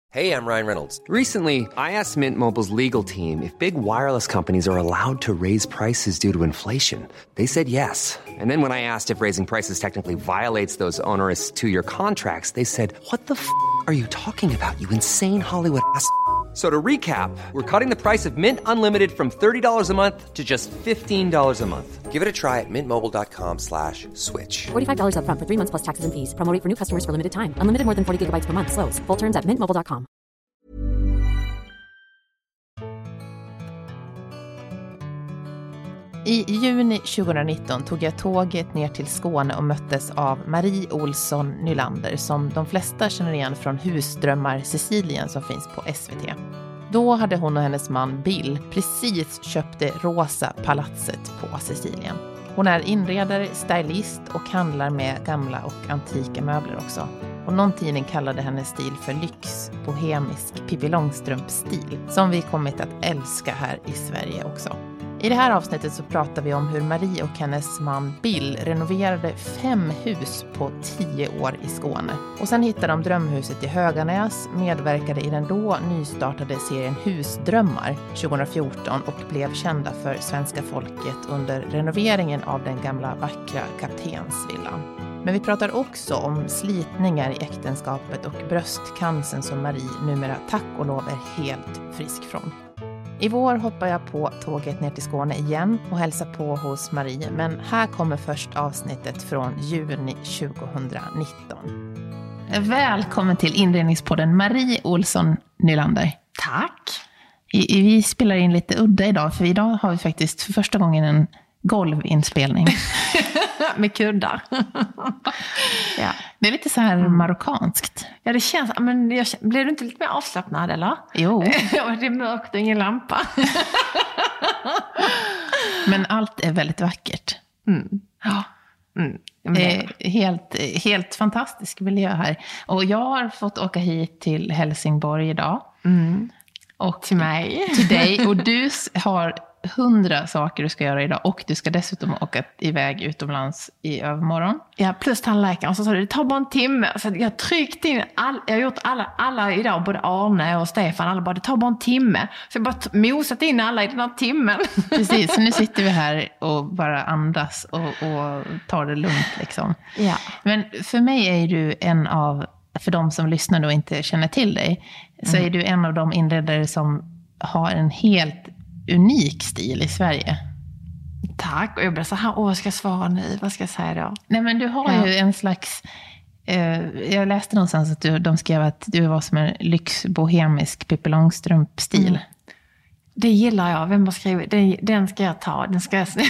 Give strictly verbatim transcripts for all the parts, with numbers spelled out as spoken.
Hey, I'm Ryan Reynolds. Recently, I asked Mint Mobile's legal team if big wireless companies are allowed to raise prices due to inflation. They said yes. And then when I asked if raising prices technically violates those onerous two-year contracts, they said, what the f*** are you talking about, you insane Hollywood ass f- So to recap, we're cutting the price of Mint Unlimited from thirty dollars a month to just fifteen dollars a month. Give it a try at mintmobile.com slash switch. forty-five dollars up front for three months plus taxes and fees. Promo rate for new customers for limited time. Unlimited more than forty gigabytes per month. Slows full terms at mint mobile dot com. I juni tjugonitton tog jag tåget ner till Skåne och möttes av Marie Olsson Nylander som de flesta känner igen från Husdrömmar Sicilien som finns på S V T. Då hade hon och hennes man Bill precis köpt det rosa palatset på Sicilien. Hon är inredare, stylist och handlar med gamla och antika möbler också. Och någon tidning kallade hennes stil för lyx, bohemisk, Pippi Långstrump-stil som vi kommit att älska här i Sverige också. I det här avsnittet så pratar vi om hur Marie och hennes man Bill renoverade fem hus på tio år i Skåne. Och sen hittade de drömhuset i Höganäs, medverkade i den då nystartade serien Husdrömmar tjugohundrafjorton och blev kända för svenska folket under renoveringen av den gamla vackra kaptensvillan. Men vi pratar också om slitningar i äktenskapet och bröstcancern som Marie numera tack och lov är helt frisk från. I vår hoppar jag på tåget ner till Skåne igen och hälsar på hos Marie. Men här kommer först avsnittet från juni tjugohundranitton. Välkommen till inredningspodden Marie Olsson Nylander. Tack. I, i, vi spelar in lite udda idag för idag har vi faktiskt för första gången en golvinspelning. Med kuddar. Ja. Det är lite så här mm. marockanskt. Ja, det känns... Men jag, blir du inte lite mer avslappnad, eller? Jo. Det är mörkt och ingen lampa. Men allt är väldigt vackert. Mm. Ja. Mm. Det helt, helt fantastisk miljö här. Och jag har fått åka hit till Helsingborg idag. Mm. Och till mig. Till dig. Och du har... hundra saker du ska göra idag och du ska dessutom åka iväg utomlands i övermorgon. Ja, plus tandläkaren. Och så sa du, det tar bara en timme. Så jag tryckte in, all, jag har gjort alla, alla idag, både Arne och Stefan, alla bara, det tar bara en timme. Så jag bara mosat in alla i den här timmen. Precis, så nu sitter vi här och bara andas och, och tar det lugnt liksom. Ja. Men för mig är du en av, för de som lyssnar och inte känner till dig, så mm. är du en av de inredare som har en helt unik stil i Sverige. Tack. Och jag blir så här, åh, vad ska jag svara nu? Vad ska jag säga då? Nej, men du har ja. ju en slags... Eh, jag läste någonstans att du, de skrev att du var som en lyxbohemisk Pippi Långstrump-stil. Mm. Det gillar jag. Vem har skrivit? Den, den ska jag ta. Den ska jag... ska...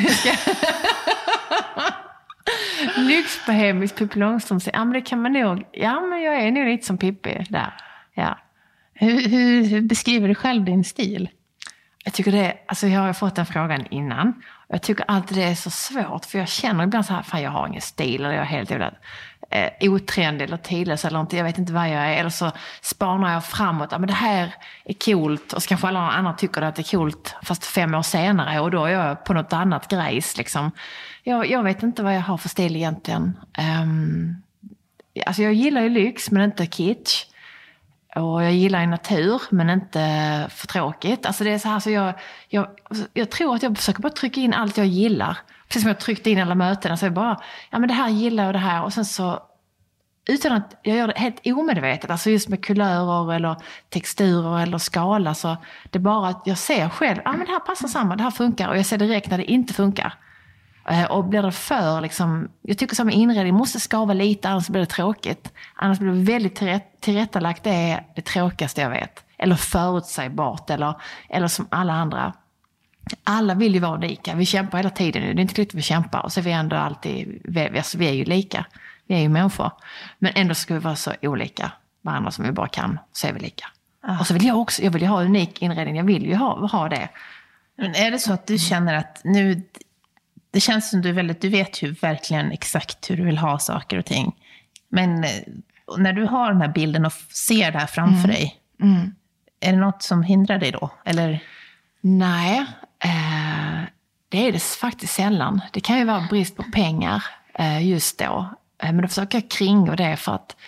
Lyxbohemisk Pippi Långstrump-stil. Ja, men det kan man nog... Ja, men jag är nog lite som Pippi där. Ja. Hur, hur, hur beskriver du själv din stil? Jag tycker det, alltså jag har fått den frågan innan. Och jag tycker alltid det är så svårt. För jag känner ibland så här, fan jag har ingen stil. Eller jag är helt jävla eh, otrendig eller tidlös eller inte. Jag vet inte vad jag är. Eller så spanar jag framåt. Ja, men det här är coolt. Och så kanske alla andra tycker att det är coolt. Fast fem år senare. Och då är jag på något annat grejs liksom. Jag, jag vet inte vad jag har för stil egentligen. Um, alltså jag gillar ju lyx men inte kitsch. Och jag gillar natur, men inte för tråkigt. Alltså det är så här, så jag, jag, jag tror att jag försöker bara trycka in allt jag gillar. Precis som jag tryckte in alla möten. Så jag bara, ja men det här gillar jag det här. Och sen så, utan att jag gör det helt omedvetet. Alltså just med kulörer eller texturer eller skala. Så det är bara att jag ser själv, ja men det här passar samman, det här funkar. Och jag ser direkt när det inte funkar. Och blir det för liksom, jag tycker som inredning måste skava lite, annars blir det tråkigt. Annars blir det väldigt tillrätt, tillrättalagt, det är det tråkigaste jag vet. Eller förutsägbart, eller, eller som alla andra. Alla vill ju vara lika, vi kämpar hela tiden nu, det är inte klart vi kämpar. Och så är vi ändå alltid, vi, alltså vi är ju lika, vi är ju människor. Men ändå ska vi vara så olika varandra som vi bara kan, så är vi lika. Ah. Och så vill jag också, jag vill ju ha unik inredning, jag vill ju ha, ha det. Men är det så att du känner att nu... Det känns som du väldigt, du vet ju verkligen exakt hur du vill ha saker och ting. Men när du har den här bilden och ser det här framför mm. dig, mm. är det något som hindrar dig då? Eller? Nej, eh, det är det faktiskt sällan. Det kan ju vara brist på pengar eh, just då. Eh, men då försöker jag kringa det för att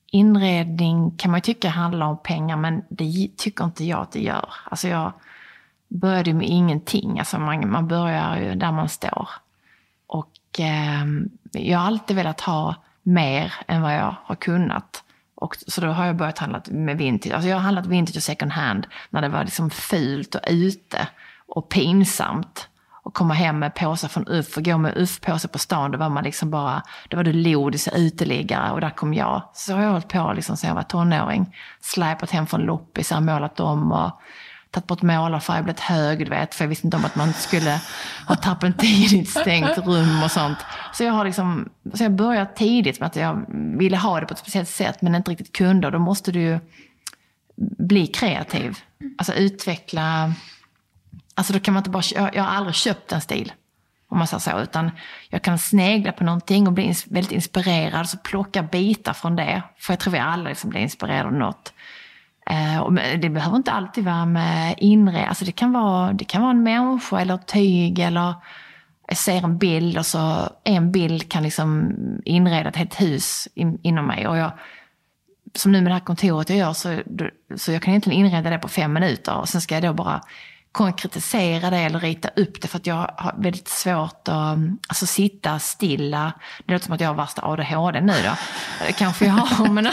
inredning kan man ju tycka handlar om pengar, men det tycker inte jag att det gör. Alltså jag började med ingenting. Alltså man, man börjar ju där man står. Och eh, jag har alltid velat ha mer än vad jag har kunnat. Och så då har jag börjat handla med vintage. Alltså jag har handlat vintage och second hand när det var liksom fult och ute och pinsamt. Och komma hem med påsar från U F och gå med U F-påsar på stan. Då var man liksom bara, då var det lodis och uteliggare och där kom jag. Så har jag hållit på liksom sen jag var tonåring. Släpat hem från loppisar, målat om och tagit bort målarfärg, blivit hög, du vet. För jag visste inte om att man skulle ha terpentin i ett stängt rum och sånt. Så jag har liksom, så jag började tidigt med att jag ville ha det på ett speciellt sätt men inte riktigt kunde. Och då måste du ju bli kreativ. Alltså utveckla. Alltså då kan man inte bara, jag, jag har aldrig köpt en stil. Om man säger så. Utan jag kan snegla på någonting och bli ins- väldigt inspirerad. Så plocka bitar från det. För jag tror vi alla liksom blir inspirerade av något. Eh, och det behöver inte alltid vara med inre. Alltså det kan vara, det kan vara en människa eller ett tyg. Eller jag ser en bild och så en bild kan liksom inreda ett helt hus in, inom mig. Och jag, som nu med det här kontoret jag gör så, så jag kan egentligen inreda det på fem minuter. Och sen ska jag då bara konkretisera det eller rita upp det för att jag har väldigt svårt att alltså, sitta stilla. Det låter som att jag har värsta A D H D nu då. Det kanske jag har, men,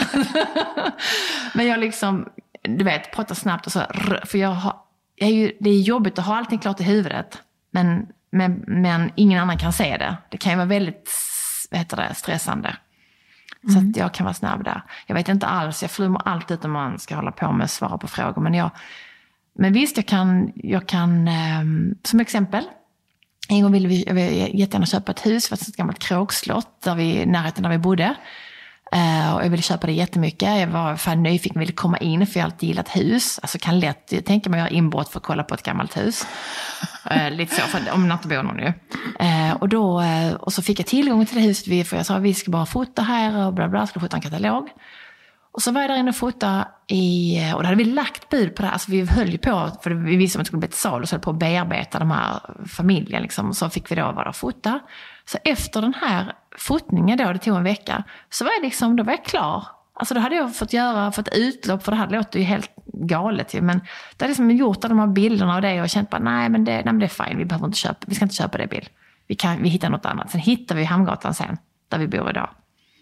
men jag liksom, du vet, pratar snabbt och så. För jag har, jag är ju, det är jobbigt att ha allting klart i huvudet, men, men, men ingen annan kan se det. Det kan ju vara väldigt, vad heter det, stressande. Så mm. att jag kan vara snabb där. Jag vet inte alls, jag flummar alltid om man ska hålla på med att svara på frågor, men jag Men visst, jag kan, jag kan eh, som exempel, en gång ville vi, jag ville jättegärna köpa ett hus för ett gammalt kråkslott där vi, i närheten där vi bodde. Eh, och jag ville köpa det jättemycket. Jag var fan nyfiken, ville komma in för jag har alltid gillat hus. Alltså kan lätt, jag tänker mig att göra inbrott för att kolla på ett gammalt hus. Eh, lite så, för, om man inte bor någon nu. Eh, och, då, eh, och så fick jag tillgång till det huset, för jag sa att vi ska bara fota här och bla bla, skulle fota en katalog. Och så var jag där inne och fotade i, och då hade vi lagt bud på det här. Alltså vi höll ju på, för vi visste att det skulle bli ett sal och så höll på att bearbeta de här familjen liksom. Och så fick vi då vara och fota. Så efter den här fotningen då, det tog en vecka, så var jag liksom, då var jag klar. Alltså då hade jag fått göra, fått utlopp, för det här låter ju helt galet ju. Men det hade liksom gjort de här bilderna och det och känt bara, nej men det, nej, men det är fine, vi behöver inte köpa, vi ska inte köpa det bild. Vi, kan, vi hittar något annat. Sen hittar vi Hamngatan sen, där vi bor idag.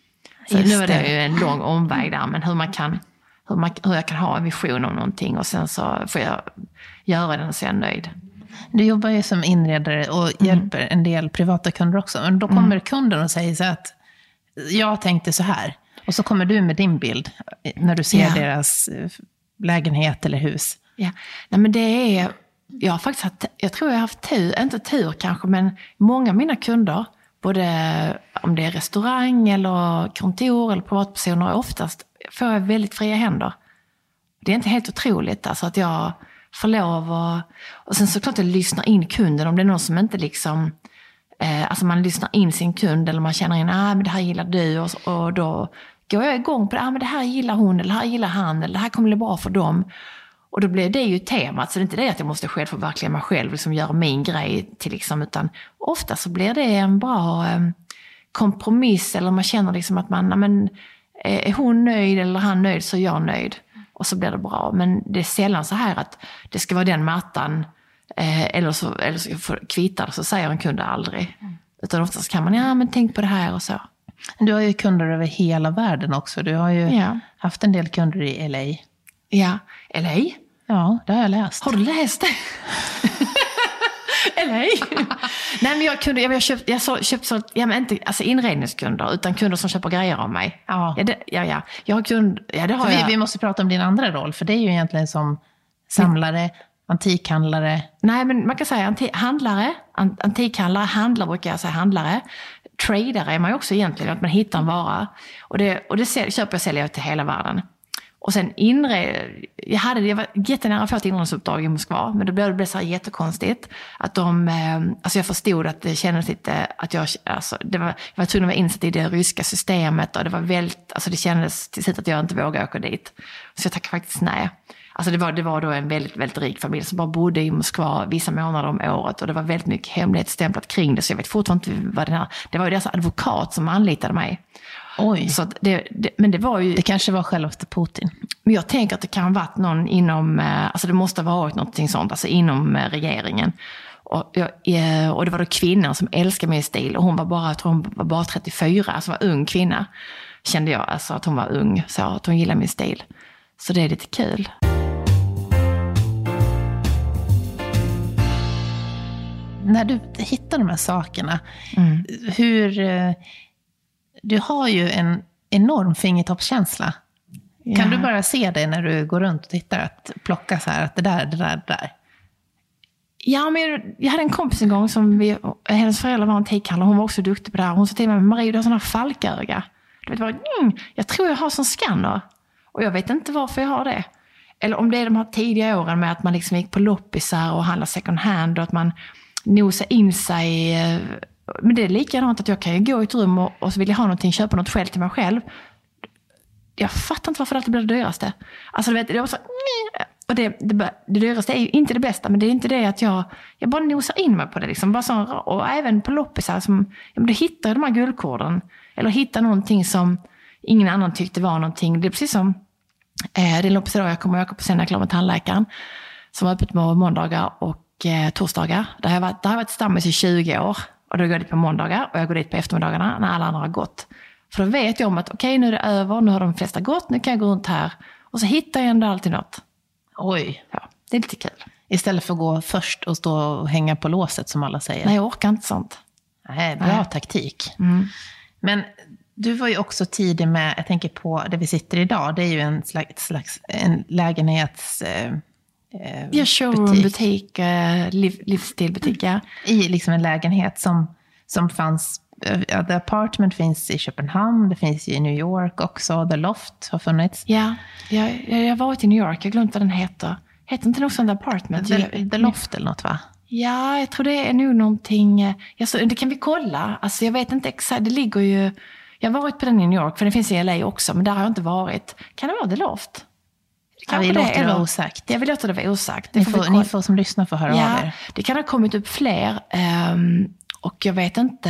Så nu är det ju en lång omväg där, men hur man kan, hur, man, hur jag kan ha en vision om någonting och sen så får jag göra den och så är jag nöjd. Du jobbar ju som inredare och hjälper mm. en del privata kunder också. Men då kommer mm. kunden och säger så att jag tänkte så här. Och så kommer du med din bild när du ser ja. deras lägenhet eller hus. Ja, nej men det är, jag har faktiskt haft, jag tror jag har haft tur, inte tur kanske, men många av mina kunder, både om det är restaurang eller kontor eller privatpersoner, oftast får jag väldigt fria händer. Det är inte helt otroligt alltså att jag får lov och, och sen såklart jag lyssnar in kunden om det är någon som inte liksom, eh, alltså man lyssnar in sin kund eller man känner in, ah men det här gillar du och, och då går jag igång på det, ah men det här gillar hon eller det här gillar han eller det här kommer bli bra för dem. Och då blir det ju temat, så det är inte det att jag måste själv förverkliga mig själv, liksom göra min grej till liksom, utan ofta så blir det en bra eh, kompromiss, eller man känner liksom att man, men, är hon nöjd eller han nöjd så är jag nöjd. Och så blir det bra. Men det är sällan så här att det ska vara den mattan, eh, eller så, eller så får kvittar, så säger en kund aldrig. Mm. Utan oftast kan man, ja men tänk på det här och så. Du har ju kunder över hela världen också. Du har ju ja. haft en del kunder i L A. Ja, L A? Ja, det har jag läst. Har du läst det? L A? Nej, men jag kunde, jag, jag köpt, jag så, köpt så, ja, men inte alltså inredningskunder, utan kunder som köper grejer av mig. Ja, ja, det, ja, ja. Jag har kund, ja, det har vi, jag. vi måste prata om din andra roll, för det är ju egentligen som samlare, antikhandlare. Nej, men man kan säga anti, handlare, antikhandlare, handlare brukar jag säga, handlare. Tradare är man ju också egentligen, att man hittar en vara. Och det, och det sälj, köper och säljer till hela världen. Och sen inre, jag hade jag var jättenära att få ett inredningsuppdrag i Moskva, men det blev, det blev så här jättekonstigt att de, alltså jag förstod att det kändes lite att jag, alltså det var, jag var tvungen att vara insatt i det ryska systemet och det var väldigt, alltså det kändes till slut att jag inte vågade åka dit. Så jag tackade faktiskt nej. Alltså det var, det var då en väldigt, väldigt rik familj som bara bodde i Moskva vissa månader om året och det var väldigt mycket hemlighetsstämplat kring det, så jag vet fortfarande inte vad den här, det var ju deras advokat som anlitade mig. Oj. Så det, det, men det var ju... Det kanske var självaste Putin. Men jag tänker att det kan ha varit någon inom... Alltså det måste ha varit någonting sånt, alltså inom regeringen. Och, jag, och det var då kvinnan som älskade min stil. Och hon var bara, jag tror hon var bara trettiofyra, alltså var ung kvinna. Kände jag, alltså att hon var ung, så att hon gillade min stil. Så det är lite kul. När du hittar de här sakerna, mm. hur... Du har ju en enorm fingertoppskänsla. Ja. Kan du bara se det när du går runt och tittar, att plocka så här, att det där, det där, det där? Ja, men jag hade en kompis en gång som vi, hennes föräldrar var en teckhandlare, hon var också duktig på det här. Hon sa till mig, Marie, du har sådana falköga. Du vet, bara, mm, jag tror jag har sån scanner. Och jag vet inte varför jag har det. Eller om det är de här tidiga åren med att man liksom gick på loppisar och handlade second hand och att man nosar in sig. Men det är likadant att jag kan ju gå i ett rum och, och så vill jag ha någonting, köpa något själv till mig själv. Jag fattar inte varför det alltid blir det dyraste. Alltså du vet, det var så... Och det, det, det dyraste är ju inte det bästa, men det är inte det att jag, jag bara nosar in mig på det. Liksom. Bara så, och även på loppisar, som, ja, men du hittar de här guldkorden. Eller hittar någonting som ingen annan tyckte var någonting. Det är precis som eh, det är loppis idag jag kommer att åka på sen när jag är klar med tandläkaren. Som var öppet på måndagar och eh, torsdagar. Där har jag varit, där har jag varit stammis i tjugo år. Och då går jag dit på måndagar och jag går dit på eftermiddagarna när alla andra har gått. För då vet jag om att okej, okay, nu är det över, nu har de flesta gått, nu kan jag gå runt här. Och så hittar jag ändå alltid något. Oj. Ja, det är lite kul. Istället för att gå först och stå och hänga på låset som alla säger. Nej, jag orkar inte sånt. Nej, bra Nej. taktik. Mm. Men du var ju också tidig med, jag tänker på där vi sitter idag, det är ju en slags, slags en lägenhets... Eh, ja, showroom-butik, eh, liv, livsstilbutik, ja. I liksom en lägenhet som, som fanns... Ja, The Apartment finns i Köpenhamn, det finns i New York också, The Loft har funnits. Ja, jag, jag har varit i New York, jag glömde vad den heter. Heter inte något sånt The Apartment? The, The Loft eller något, va? Ja, jag tror det är nog någonting, ja, så, det kan vi kolla. Alltså jag vet inte exakt, det ligger ju, jag har varit på den i New York, för det finns i L A också, men där har jag inte varit. Kan det vara The Loft? Ja, vi låter det vara osagt. Ja, vi låter det vara osagt. Ni får, ni får som lyssnar få höra ja, av er. Det kan ha kommit upp fler, um, och jag vet inte...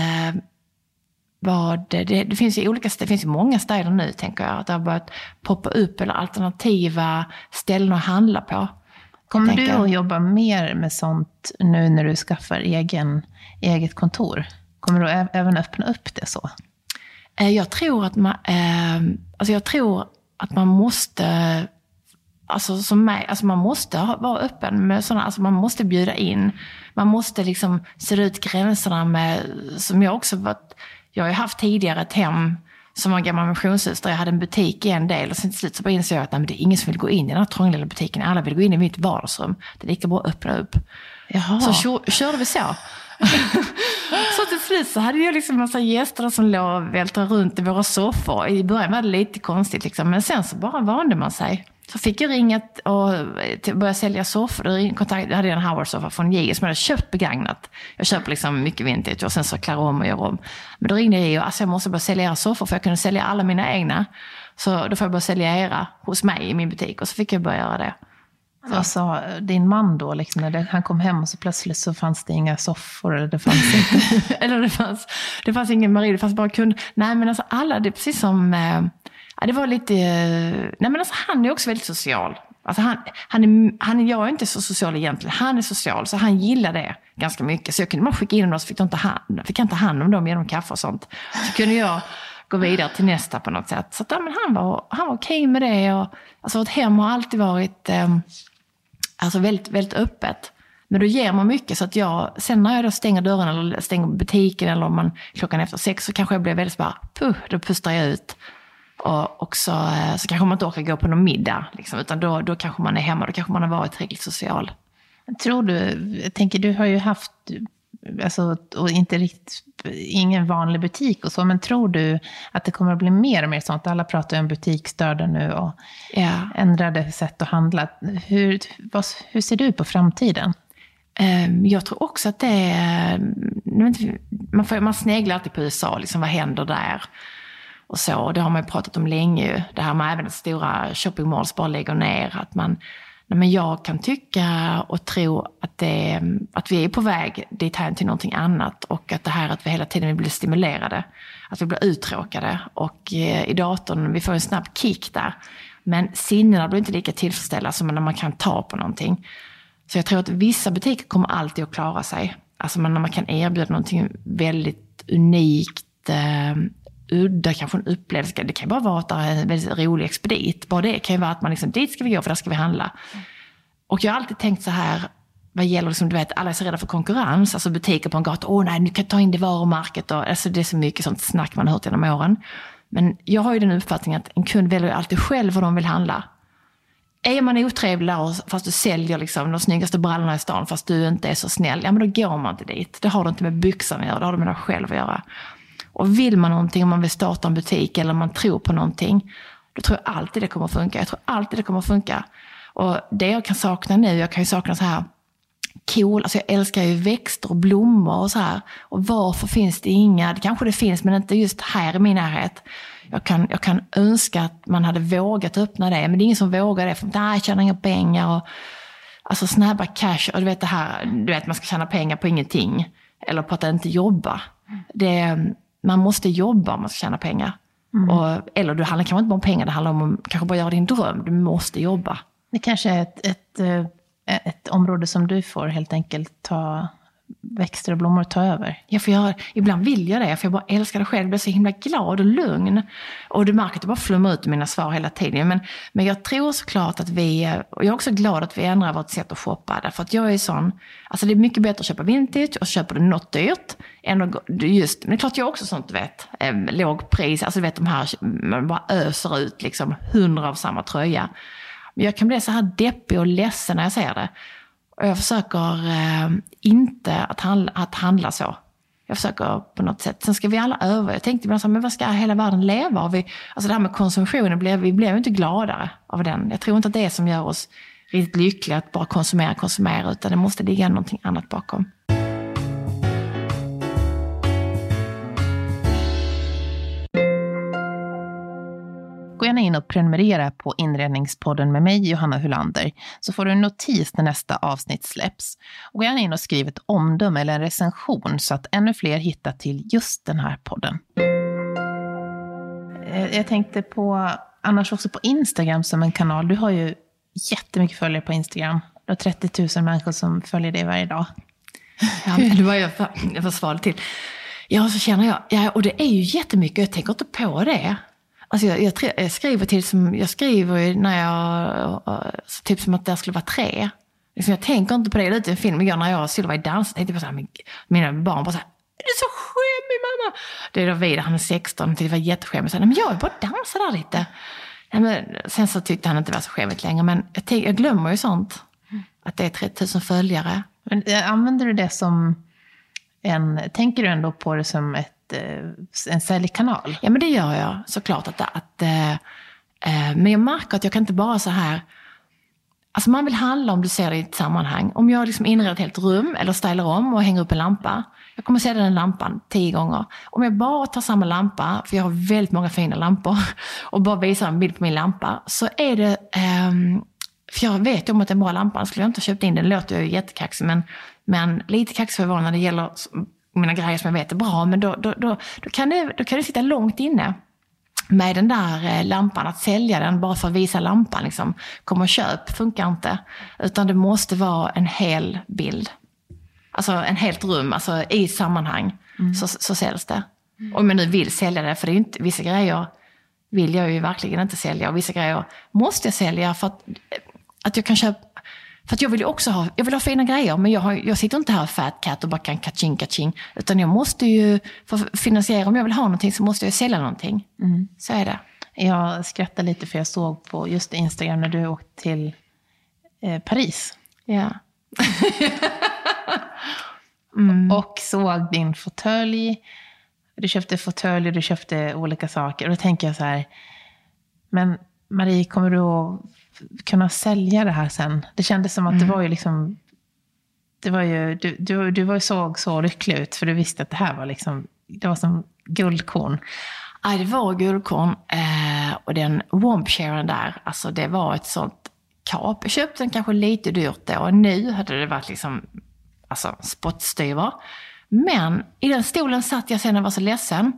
Vad det, det, det finns ju olika, det finns ju många städer nu, tänker jag, att det har börjat poppa upp eller alternativa ställen att handla på. Kommer du att jobba mer med sånt nu när du skaffar egen, eget kontor? Kommer du även öppna upp det så? Jag tror att man, alltså jag tror att man måste, alltså som mig, alltså man måste vara öppen med sådana, alltså man måste bjuda in, man måste liksom se ut gränserna med, som jag också varit. Jag har ju haft tidigare ett hem som var en gammal missionshus där jag hade en butik i en del. Och sen till slut så bara insåg jag att nej, men det är ingen som vill gå in i den här trånga lilla butiken. Alla vill gå in i mitt vardagsrum. Det är lika bra att öppna upp. Jaha. Så kör, körde vi så. Så till slut så hade jag liksom en massa gäster som låg och vältrade runt i våra soffor. I början var det lite konstigt liksom. Men sen så bara vande man sig. Så fick jag ringat och börja sälja soffor. Jag hade en Howard-soffa från J som jag hade köpt begagnat. Jag köper liksom mycket vintage och sen så klarar om och gör om. Men då ringde jag och alltså jag måste börja sälja era soffor för jag kunde sälja alla mina egna. Så då får jag börja sälja era hos mig i min butik. Och så fick jag börja göra det. Vad sa din man då? Liksom, när det, han kom hem och så plötsligt så fanns det inga soffor. Eller det fanns inte. eller det fanns, det fanns ingen Marie, det fanns bara kund. Nej men alltså alla, det är precis som... Eh, Ja, det var lite... Nej, men alltså, han är också väldigt social. Alltså, han, han är, han är, jag är inte så social egentligen. Han är social, så han gillar det ganska mycket. Så jag kunde bara skicka in dem, så fick jag inte hand, fick jag inte hand om dem genom kaffe och sånt. Så kunde jag gå vidare till nästa på något sätt. Så att, ja, men han var, han var okej med det. Och, alltså, vårt hem har alltid varit eh, alltså, väldigt, väldigt öppet. Men då ger man mycket, så att jag, sen när jag då stänger dörren eller stänger butiken eller om man klockan efter sex, så kanske jag blir väldigt bara, puh, då pustar jag ut. Och också, så kanske man inte orkar gå på någon middag. Liksom, utan då, då kanske man är hemma. Då kanske man har varit tillräckligt social. Tror du, jag tänker du har ju haft, alltså, och inte riktigt, ingen vanlig butik och så. Men tror du att det kommer att bli mer och mer sånt? Alla pratar om butiksstörda nu och ja. ändrade sätt att handla. Hur, vad, hur ser du på framtiden? Jag tror också att det är, man, får, man sneglar alltid på U S A. Liksom, vad händer där? Och så, det har man ju pratat om länge. Det här med även att stora shoppingmalls bara lägger ner. Att man, Men jag kan tycka och tro att, det, att vi är på väg dit här till någonting annat. Och att det här att vi hela tiden blir stimulerade. Att vi blir uttråkade. Och eh, i datorn, vi får en snabb kick där. Men sinnena blir inte lika tillfredsställda som när man kan ta på någonting. Så jag tror att vissa butiker kommer alltid att klara sig. Alltså när man kan erbjuda någonting väldigt unikt, eh, udda, kanske en upplevelse. Det kan ju bara vara att det är en väldigt rolig expedit. Bara det kan ju vara att man liksom, dit ska vi gå för där ska vi handla. Och jag har alltid tänkt så här, vad gäller liksom, du vet, alla är så rädda för konkurrens. Alltså butiker på en gata, åh nej, nu kan jag ta in det varumärket. Och, alltså det är så mycket sånt snack man har hört genom åren. Men jag har ju den uppfattningen att en kund väljer alltid själv vad de vill handla. Är man otrevlig fast du säljer liksom de snyggaste brallorna i stan fast du inte är så snäll, ja men då går man inte dit. Det har du inte med byxan att göra, det har du med dig själv att göra. Och vill man någonting, om man vill starta en butik eller man tror på någonting, då tror jag alltid det kommer att funka. Jag tror alltid det kommer att funka. Och det jag kan sakna nu, jag kan ju sakna så här cool, alltså jag älskar ju växter och blommor och så här. Och varför finns det inga, det kanske det finns men inte just här i min närhet. Jag kan, jag kan önska att man hade vågat öppna det, men det är ingen som vågar det för att nej, jag tjänar inga pengar och alltså snabba cash och du vet det här, du vet man ska tjäna pengar på ingenting eller på att inte jobba. Det, man måste jobba om man ska tjäna pengar. Mm. Och, eller det handlar kanske inte bara om pengar, det handlar om att kanske bara göra din dröm, du måste jobba. Det kanske är ett, ett, ett område som du får helt enkelt ta växter och blommor ta över. Jag får göra, ibland vill jag det, för jag bara älskar det själv. Jag blir så himla glad och lugn. Och du märker att jag bara flummar ut i mina svar hela tiden. Men, men jag tror såklart att vi, och jag är också glad att vi ändrar vårt sätt att shoppa. Därför att jag är sån, alltså det är mycket bättre att köpa vintage och köpa det något dyrt. Än att, just, men det är klart jag är också sånt, du vet, eh, låg pris. Alltså du vet de här, man bara öser ut liksom hundra av samma tröja. Men jag kan bli så här deppig och ledsen när jag ser det. Och jag försöker eh, inte att handla, att handla så. Jag försöker på något sätt. Sen ska vi alla över. Jag tänkte ibland så här, men vad ska hela världen leva av? Vi, alltså det här med konsumtionen, blev, vi blev inte gladare av den. Jag tror inte att det är som gör oss riktigt lyckliga att bara konsumera, konsumera. Utan det måste ligga någonting annat bakom. Gå gärna in och prenumerera på Inredningspodden med mig, Johanna Hylander, så får du en notis när nästa avsnitt släpps. Och gå gärna in och skriv ett omdöme eller en recension så att ännu fler hittar till just den här podden. Jag tänkte på, annars också på Instagram som en kanal. Du har ju jättemycket följare på Instagram. Du har trettio tusen människor som följer dig varje dag. Ja, det var jag, jag får svara till. Ja, så känner jag, ja, och det är ju jättemycket, jag tänker inte på det. Alltså jag, jag, jag skriver till som jag skriver när jag typ som att det skulle vara tre. Liksom jag tänker inte på det ute i en film igår när jag och Sylva i dans. Tänkte på så här, mina barn bara så här, är det så skämmig mamma? Det är då vid, han är sexton, det var jätteskämmig. Så, men jag är bara dansa där lite. Ja, men, sen så tyckte han inte det var så skämmigt längre. Men jag, tänk, jag glömmer ju sånt. Att det är trettio tusen följare. Men använder du det som en, tänker du ändå på det som ett en säljkanal? Ja, men det gör jag såklart att, att äh, äh, men jag märker att jag kan inte bara så här, alltså man vill handla om du ser det i ett sammanhang. Om jag liksom inreder ett helt rum eller stylar om och hänger upp en lampa, jag kommer se den lampan tio gånger. Om jag bara tar samma lampa, för jag har väldigt många fina lampor, och bara visar en bild på min lampa, så är det ähm, för jag vet ju om att det är en bra lampa, skulle jag inte ha köpt in den, låter jag ju jättekaxig, men, men lite kaxig för när det gäller mina grejer som jag vet är bra, men då, då, då, då, kan det, då kan det sitta långt inne med den där lampan, att sälja den bara för att visa lampan. Liksom. Kom och köp, funkar inte. Utan det måste vara en hel bild. Alltså en helt rum, alltså i sammanhang mm. så, så säljs det. Mm. Om jag nu vill sälja det, för det är inte, vissa grejer vill jag ju verkligen inte sälja, och vissa grejer måste jag sälja för att, att jag kan köpa. För att jag vill ju också ha, jag vill ha fina grejer, men jag, har, jag sitter inte här fat cat och bara kan kaching kaching, utan jag måste ju, för att finansiera, om jag vill ha någonting så måste jag sälja någonting. Mm. Så är det. Jag skrattar lite för jag såg på just Instagram när du åkte till eh, Paris. Ja. mm. Och såg din fåtölj. Du köpte fåtölj och du köpte olika saker. Och då tänker jag så här, men Marie, kommer du att kunna sälja det här sen? Det kändes som att mm. det var ju liksom, det var ju, du, du, du var ju såg så lycklig ut, för du visste att det här var liksom, det var som guldkorn. Ja, det var guldkorn, eh, och den wompsharen där, alltså det var ett sånt kap. Jag köpte den kanske lite dyrt då. Nu hade det varit liksom, alltså spottstyver. Men i den stolen satt jag sen när jag var så ledsen.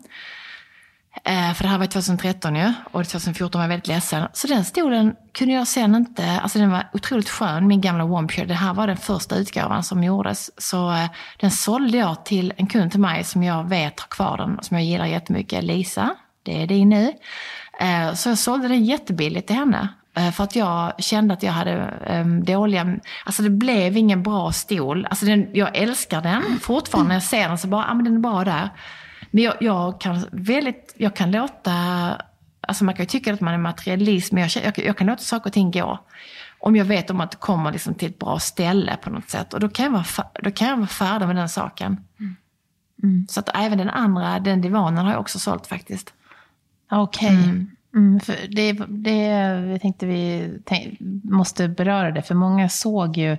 Eh, för det här var tjugohundratretton ju. Och tjugohundrafjorton var jag väldigt ledsen. Så den stolen kunde jag sen inte... Alltså den var otroligt skön, min gamla Wompure. Det här var den första utgåvan som gjordes. Så eh, den sålde jag till en kund till mig som jag vet har kvar den. Som jag gillar jättemycket. Lisa, det är det nu. Eh, så jag sålde den jättebilligt till henne. Eh, för att jag kände att jag hade eh, dåliga... Alltså det blev ingen bra stol. Alltså den, jag älskar den. Fortfarande när jag ser den så bara, ja ah, men den är bra där. Men jag, jag kan väldigt, jag kan låta, alltså man kan ju tycka att man är materialist, men jag, jag, jag kan låta saker och ting gå. Om jag vet om att det kommer liksom till ett bra ställe på något sätt. Och då kan jag vara, då kan jag vara färdig med den saken. Mm. Mm. Så att även den andra, den divanen har jag också sålt faktiskt. Okej. Okay. Mm. Mm, för det, det, jag tänkte vi tänk, måste beröra det. För många såg ju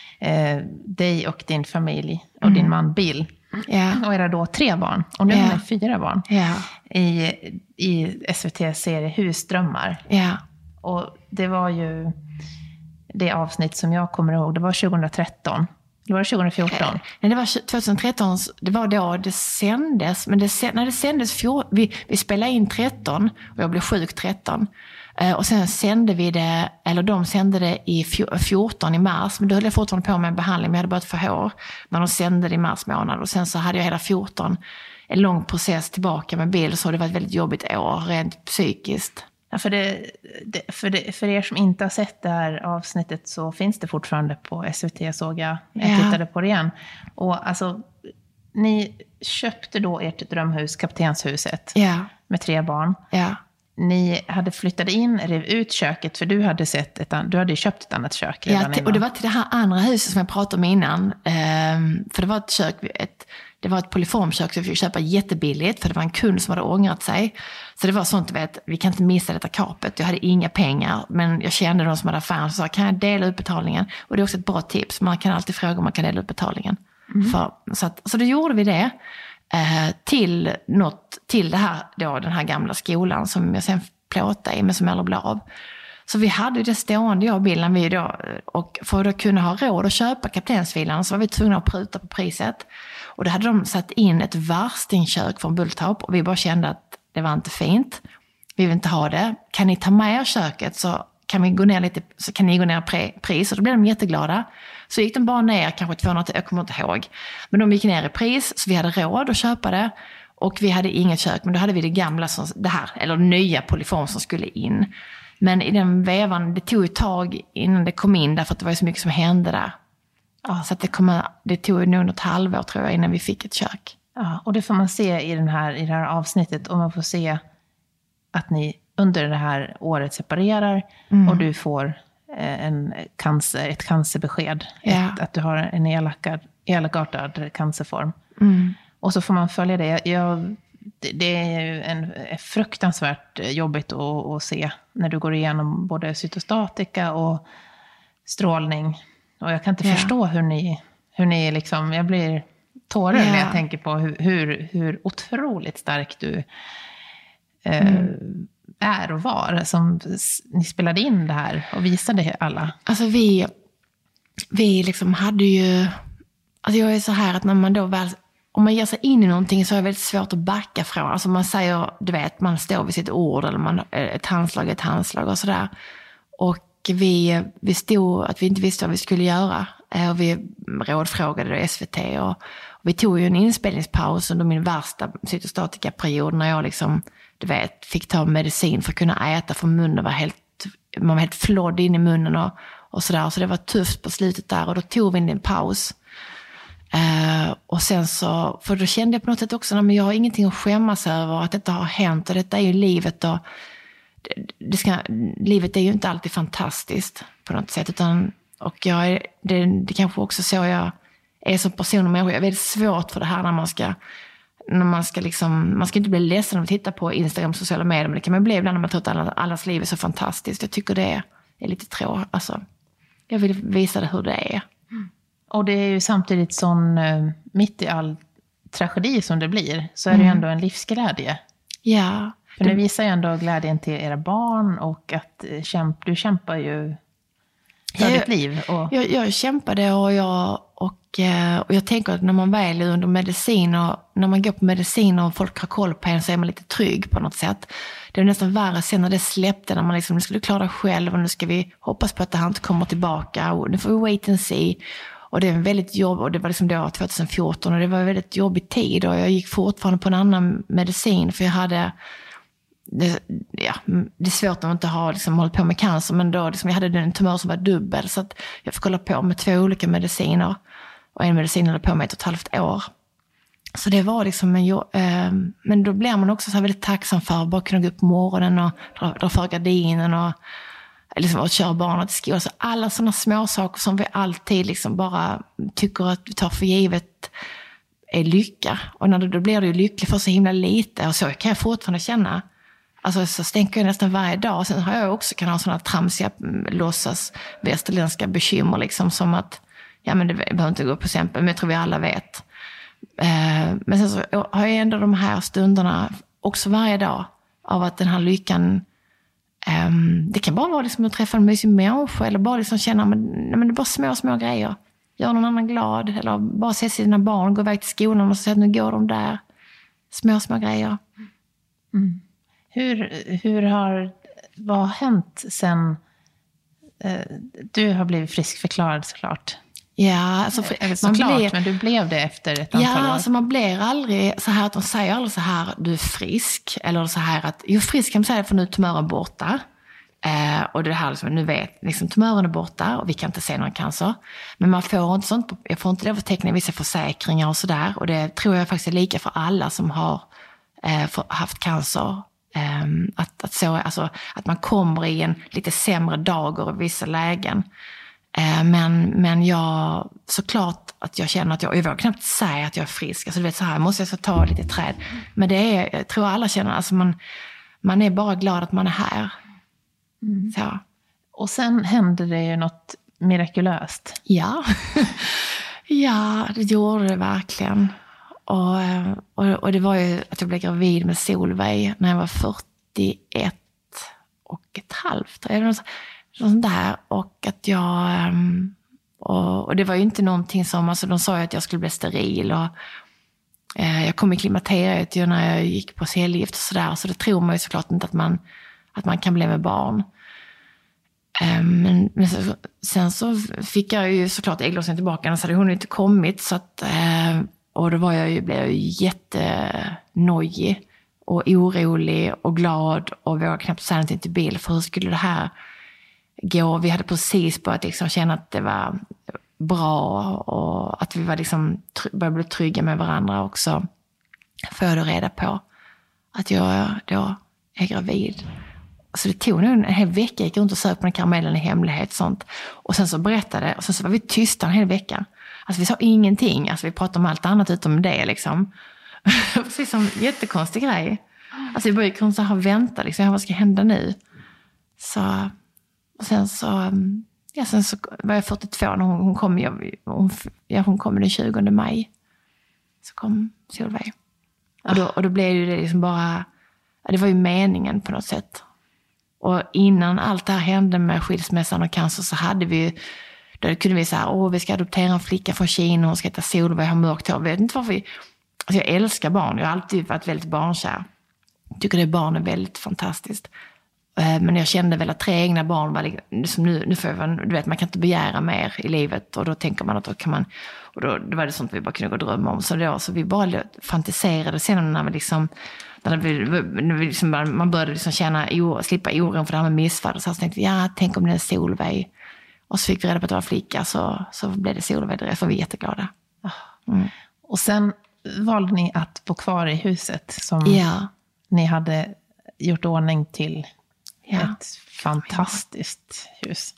eh, dig och din familj och mm. din man Bill. Yeah. Och era då tre barn. Och nu yeah. är det fyra barn. Yeah. I, i S V T-serie Husdrömmar. Yeah. Och det var ju det avsnitt som jag kommer ihåg. Det var tjugohundratretton. Det var tjugohundrafjorton. Nej, det var tjugohundratretton. Det var då det sändes. Men det, när det sändes, fjor, vi, vi spelade in tretton. Och jag blev sjuk tretton. Och sen sände vi det, eller de sände det i fjorton i mars. Men då höll jag fortfarande på med en behandling. Men jag hade börjat få hår när de sände det i mars månad. Och sen så hade jag hela fjorton en lång process tillbaka med Bill. Så det var ett väldigt jobbigt år, rent psykiskt. Ja, för, det, det, för, det, för er som inte har sett det här avsnittet så finns det fortfarande på S V T, såg jag. Jag tittade på det igen. Och alltså, ni köpte då ert drömhus, Kaptenshuset, ja. med tre barn. Ja. Ni hade flyttat in, rev ut köket, för du hade sett ett, du hade köpt ett annat kök redan ja, och det var till det här andra huset som jag pratade om innan. Ehm, för det var ett kök, ett, det var ett polyformkök som vi fick köpa jättebilligt, för det var en kund som hade ångrat sig. Så det var sånt, du vet, vi kan inte missa detta kapet. Jag hade inga pengar, men jag kände de som hade affären så sa, kan jag dela ut betalningen? Och det är också ett bra tips, man kan alltid fråga om man kan dela ut betalningen. Mm. För, så, att, så då gjorde vi det. Till, något, till det här, då, den här gamla skolan som jag sen plåtade i men som aldrig blev av. Så vi hade det stående, jag och bilden vi då, och för att kunna ha råd att köpa kaptensvillan så var vi tvungna att pruta på priset. Och då hade de satt in ett värstingkök från Bulltorp och vi bara kände att det var inte fint. Vi vill inte ha det. Kan ni ta med er köket så kan vi gå ner lite, så kan ni gå ner pris. Och då blev de jätteglada. Så gick de bara ner kanske tvåhundra, jag kommer inte ihåg. Men de gick ner i pris så vi hade råd att köpa det. Och vi hade inget kök, men då hade vi det gamla, som, det här, eller nya polyform som skulle in. Men i den vevan, det tog ett tag innan det kom in därför att det var så mycket som hände där. Ja, så att det, kom, det tog nog något halvår tror jag innan vi fick ett kök. Ja, och det får man se i, den här, i det här avsnittet, och man får se att ni under det här året separerar mm. och du får en cancer, ett cancerbesked. Ja. Ett, att du har en elakad, elakartad cancerform. Mm. Och så får man följa det. Jag, det, det är ju en, fruktansvärt jobbigt att, att se när du går igenom både cytostatika och strålning. Och jag kan inte ja. förstå hur ni, hur ni liksom, jag blir tårar ja. när jag tänker på hur, hur, hur otroligt stark du eh, mm. är och var, som ni spelade in det här och visade alla. Alltså vi, vi liksom hade ju, alltså jag är så här att när man då väl, om man ger sig in i någonting så är det väldigt svårt att backa från. Alltså man säger, du vet, man står vid sitt ord eller man, ett handslag, ett handslag och sådär. Och vi, vi stod att vi inte visste vad vi skulle göra. Och vi rådfrågade S V T och, och vi tog ju en inspelningspaus under min värsta cytostatikaperiod när jag liksom, du vet, fick ta medicin för att kunna äta, för munnen var helt, man var helt flådd in i munnen och, och sådär. Så det var tufft på slutet där och då tog vi en paus. Uh, och sen så, för då kände jag på något sätt också, men jag har ingenting att skämmas över att detta har hänt och detta är ju livet och det, det ska, livet är ju inte alltid fantastiskt på något sätt, utan, och jag är, det, det kanske också så jag är som person och människa. Jag är väldigt svårt för det här när man ska när man ska liksom, man ska inte bli ledsen om att titta på Instagram och sociala medier, men det kan man bli ibland när man tror att alla, allas liv är så fantastiskt. Jag tycker det är, är lite tråkigt, alltså jag vill visa det hur det är. Mm. Och det är ju samtidigt sån, mitt i all tragedi som det blir, så är det ju ändå en livsglädje. Ja. För det visar ju ändå glädjen till era barn och att kämp, du kämpar ju för jag, ditt liv? Och... Jag, jag kämpade och jag, och, och jag tänker att när man väl är under medicin och när man går på medicin och folk har koll på en så är man lite trygg på något sätt. Det är nästan värre sen när det släppte, när man liksom, nu ska du klara dig själv och nu ska vi hoppas på att det här inte kommer tillbaka och nu får vi wait and see. Och det är väldigt jobb och det var liksom då tjugohundrafjorton och det var en väldigt jobbig tid och jag gick fortfarande på en annan medicin för jag hade det, ja, det är svårt att inte ha liksom, hållit på med cancer men då liksom, jag hade en tumör som var dubbel så att jag fick hålla på med två olika mediciner och en medicin höll på med ett och ett halvt år. Så det var liksom en, eh, men då blir man också så här väldigt tacksam för att bara kunna gå upp på morgonen och dra, dra för gardinen och liksom, och köra barnen till skolan. Så alla sådana små saker som vi alltid liksom bara tycker att vi tar för givet är lycka. Och när det, då blir du lycklig för så himla lite. Och så kan jag fortfarande känna. Alltså så stänker jag nästan varje dag. Sen har jag också kan ha sådana tramsiga låtsas västerländska bekymmer. Liksom som att, ja men det behöver inte gå på exempel. Men jag tror vi alla vet. Eh, men sen så har jag ändå de här stunderna också varje dag. Av att den här lyckan... Um, det kan bara vara liksom att träffa en mysig människa eller bara liksom känna men, men det är bara små, små grejer. Gör någon annan glad eller bara se sina barn gå iväg till skolan och säga att nu går de där. Små, små grejer. Mm. Hur, hur har, vad har hänt sen eh, du har blivit friskförklarad såklart? Ja, alltså för, Eller såklart, blir, men du blev det efter ett antal ja, år. Ja, alltså man blir aldrig så här att de säger aldrig så här, du är frisk. Eller så här att, jo frisk kan man säga för nu är tumören borta. Eh, och det här liksom, nu vet, liksom tumören är borta och vi kan inte se någon cancer. Men man får inte sånt, jag får inte det för teckna vissa försäkringar och sådär. Och det tror jag faktiskt är lika för alla som har eh, för, haft cancer. Eh, att, att, så, alltså, att man kommer i en lite sämre dagar i vissa lägen. Men, men jag, såklart att jag känner att jag, jag vågar knappt säga att jag är frisk. Alltså du vet så här, måste jag så ta lite träd. Men det är, jag tror alla känner, alltså man, man är bara glad att man är här. Mm. Så. Och sen hände det ju något mirakulöst. Ja, ja det gjorde det verkligen. Och, och, och det var ju att jag blev gravid med Solveig när jag var fyrtioett och ett halvt. Sånt där. Och att jag och, och det var ju inte någonting som, alltså de sa ju att jag skulle bli steril och eh, jag kom i klimakteriet ju när jag gick på cellgift och sådär, så det tror man ju såklart inte att man att man kan bli med barn. eh, men, men så, sen så fick jag ju såklart ägglossningen tillbaka, så hade hon inte kommit så att, eh, och då var jag ju, blev jag ju jättenojig och orolig och glad och vågade knappt säga någonting till Bill, för hur skulle det här gå? Vi hade precis börjat liksom känna att det var bra och att vi var liksom, började bli trygga med varandra också. Får jag då reda på att jag då är gravid. Så det tog nog en hel vecka, jag gick runt och sökte på den karamellen i hemlighet och sånt. Och sen så berättade, och sen så var vi tysta en hel vecka. Alltså vi sa ingenting, alltså vi pratade om allt annat utom det liksom. Precis som en jättekonstig grej. Alltså vi började kunna så här vänta liksom, vad ska hända nu? Så, och sen så, ja sen så var jag fyrtiotvå när hon, hon kom, jag, hon, ja, hon kom den tjugonde maj. Så kom Solveig. Och då, och då blev det liksom bara, det var ju meningen på något sätt. Och innan allt det här hände med skilsmässan och cancer så hade vi ju, då kunde vi säga, åh vi ska adoptera en flicka från Kina, hon ska heta Solveig, har mörkt hår. Jag vet inte varför vi, alltså jag älskar barn, jag har alltid varit väldigt barnkär. Jag tycker det barn är väldigt fantastiskt. Men jag kände väl att tre egna barn var liksom, nu, nu får jag, du vet, man kan inte begära mer i livet. Och då tänker man att då kan man, och då, då var det sånt vi bara kunde gå och drömma om. Så, då, så vi bara fantiserade sen när vi liksom, när vi, när vi liksom, man började liksom känna, o, slippa oron för det här med missfall. Och så, så tänkte vi, ja tänk om det är Solveig. Och så fick vi reda på att det var flicka, så, så blev det Solveig, det var vi jätteglada. Mm. Och sen valde ni att bo kvar i huset som ja. ni hade gjort ordning till. Ja. Ett fantastiskt hus.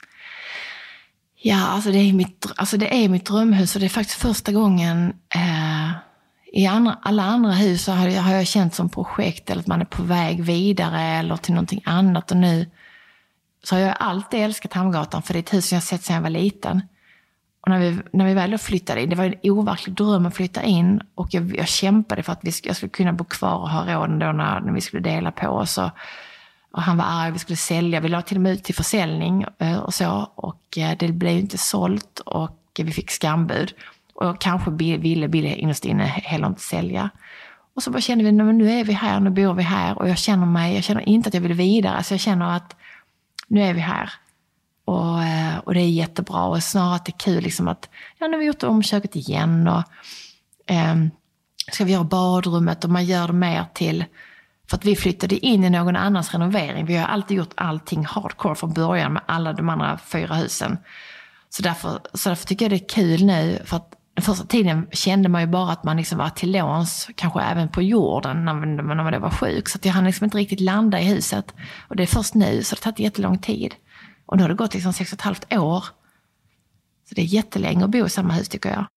Ja, alltså det är mitt, alltså det är mitt drömhus. Och det är faktiskt första gången eh, i andra, alla andra hus så har jag, har jag känt som projekt. Eller att man är på väg vidare eller till någonting annat. Och nu så har jag alltid älskat Hamngatan. För det är ett hus som jag sett sedan jag var liten. Och när vi, när vi väl flyttade in, det var en overklig dröm att flytta in. Och jag, jag kämpade för att vi, jag skulle kunna bo kvar och ha råd då när, när vi skulle dela på oss. Och, Och han var arg, vi skulle sälja. Vi la till och med ut till försäljning och så. Och det blev inte sålt och vi fick skambud. Och kanske ville Billy innerst inne heller inte sälja. Och så bara kände vi, nu är vi här, nu bor vi här. Och jag känner mig, jag känner inte att jag vill vidare. Alltså jag känner att nu är vi här. Och, och det är jättebra. Och snarare att det är kul liksom att, ja, nu har vi gjort om köket igen. Och eh, ska vi göra badrummet och man gör det mer till... För att vi flyttade in i någon annans renovering. Vi har alltid gjort allting hardcore från början med alla de andra fyra husen. Så därför, så därför tycker jag det är kul nu. För att den första tiden kände man ju bara att man liksom var till låns. Kanske även på jorden när man, när man var sjuk. Så att jag hann liksom inte riktigt landa i huset. Och det är först nu, så det har tagit jättelång tid. Och nu har det gått liksom sex och ett halvt år. Så det är jättelänge att bo i samma hus tycker jag.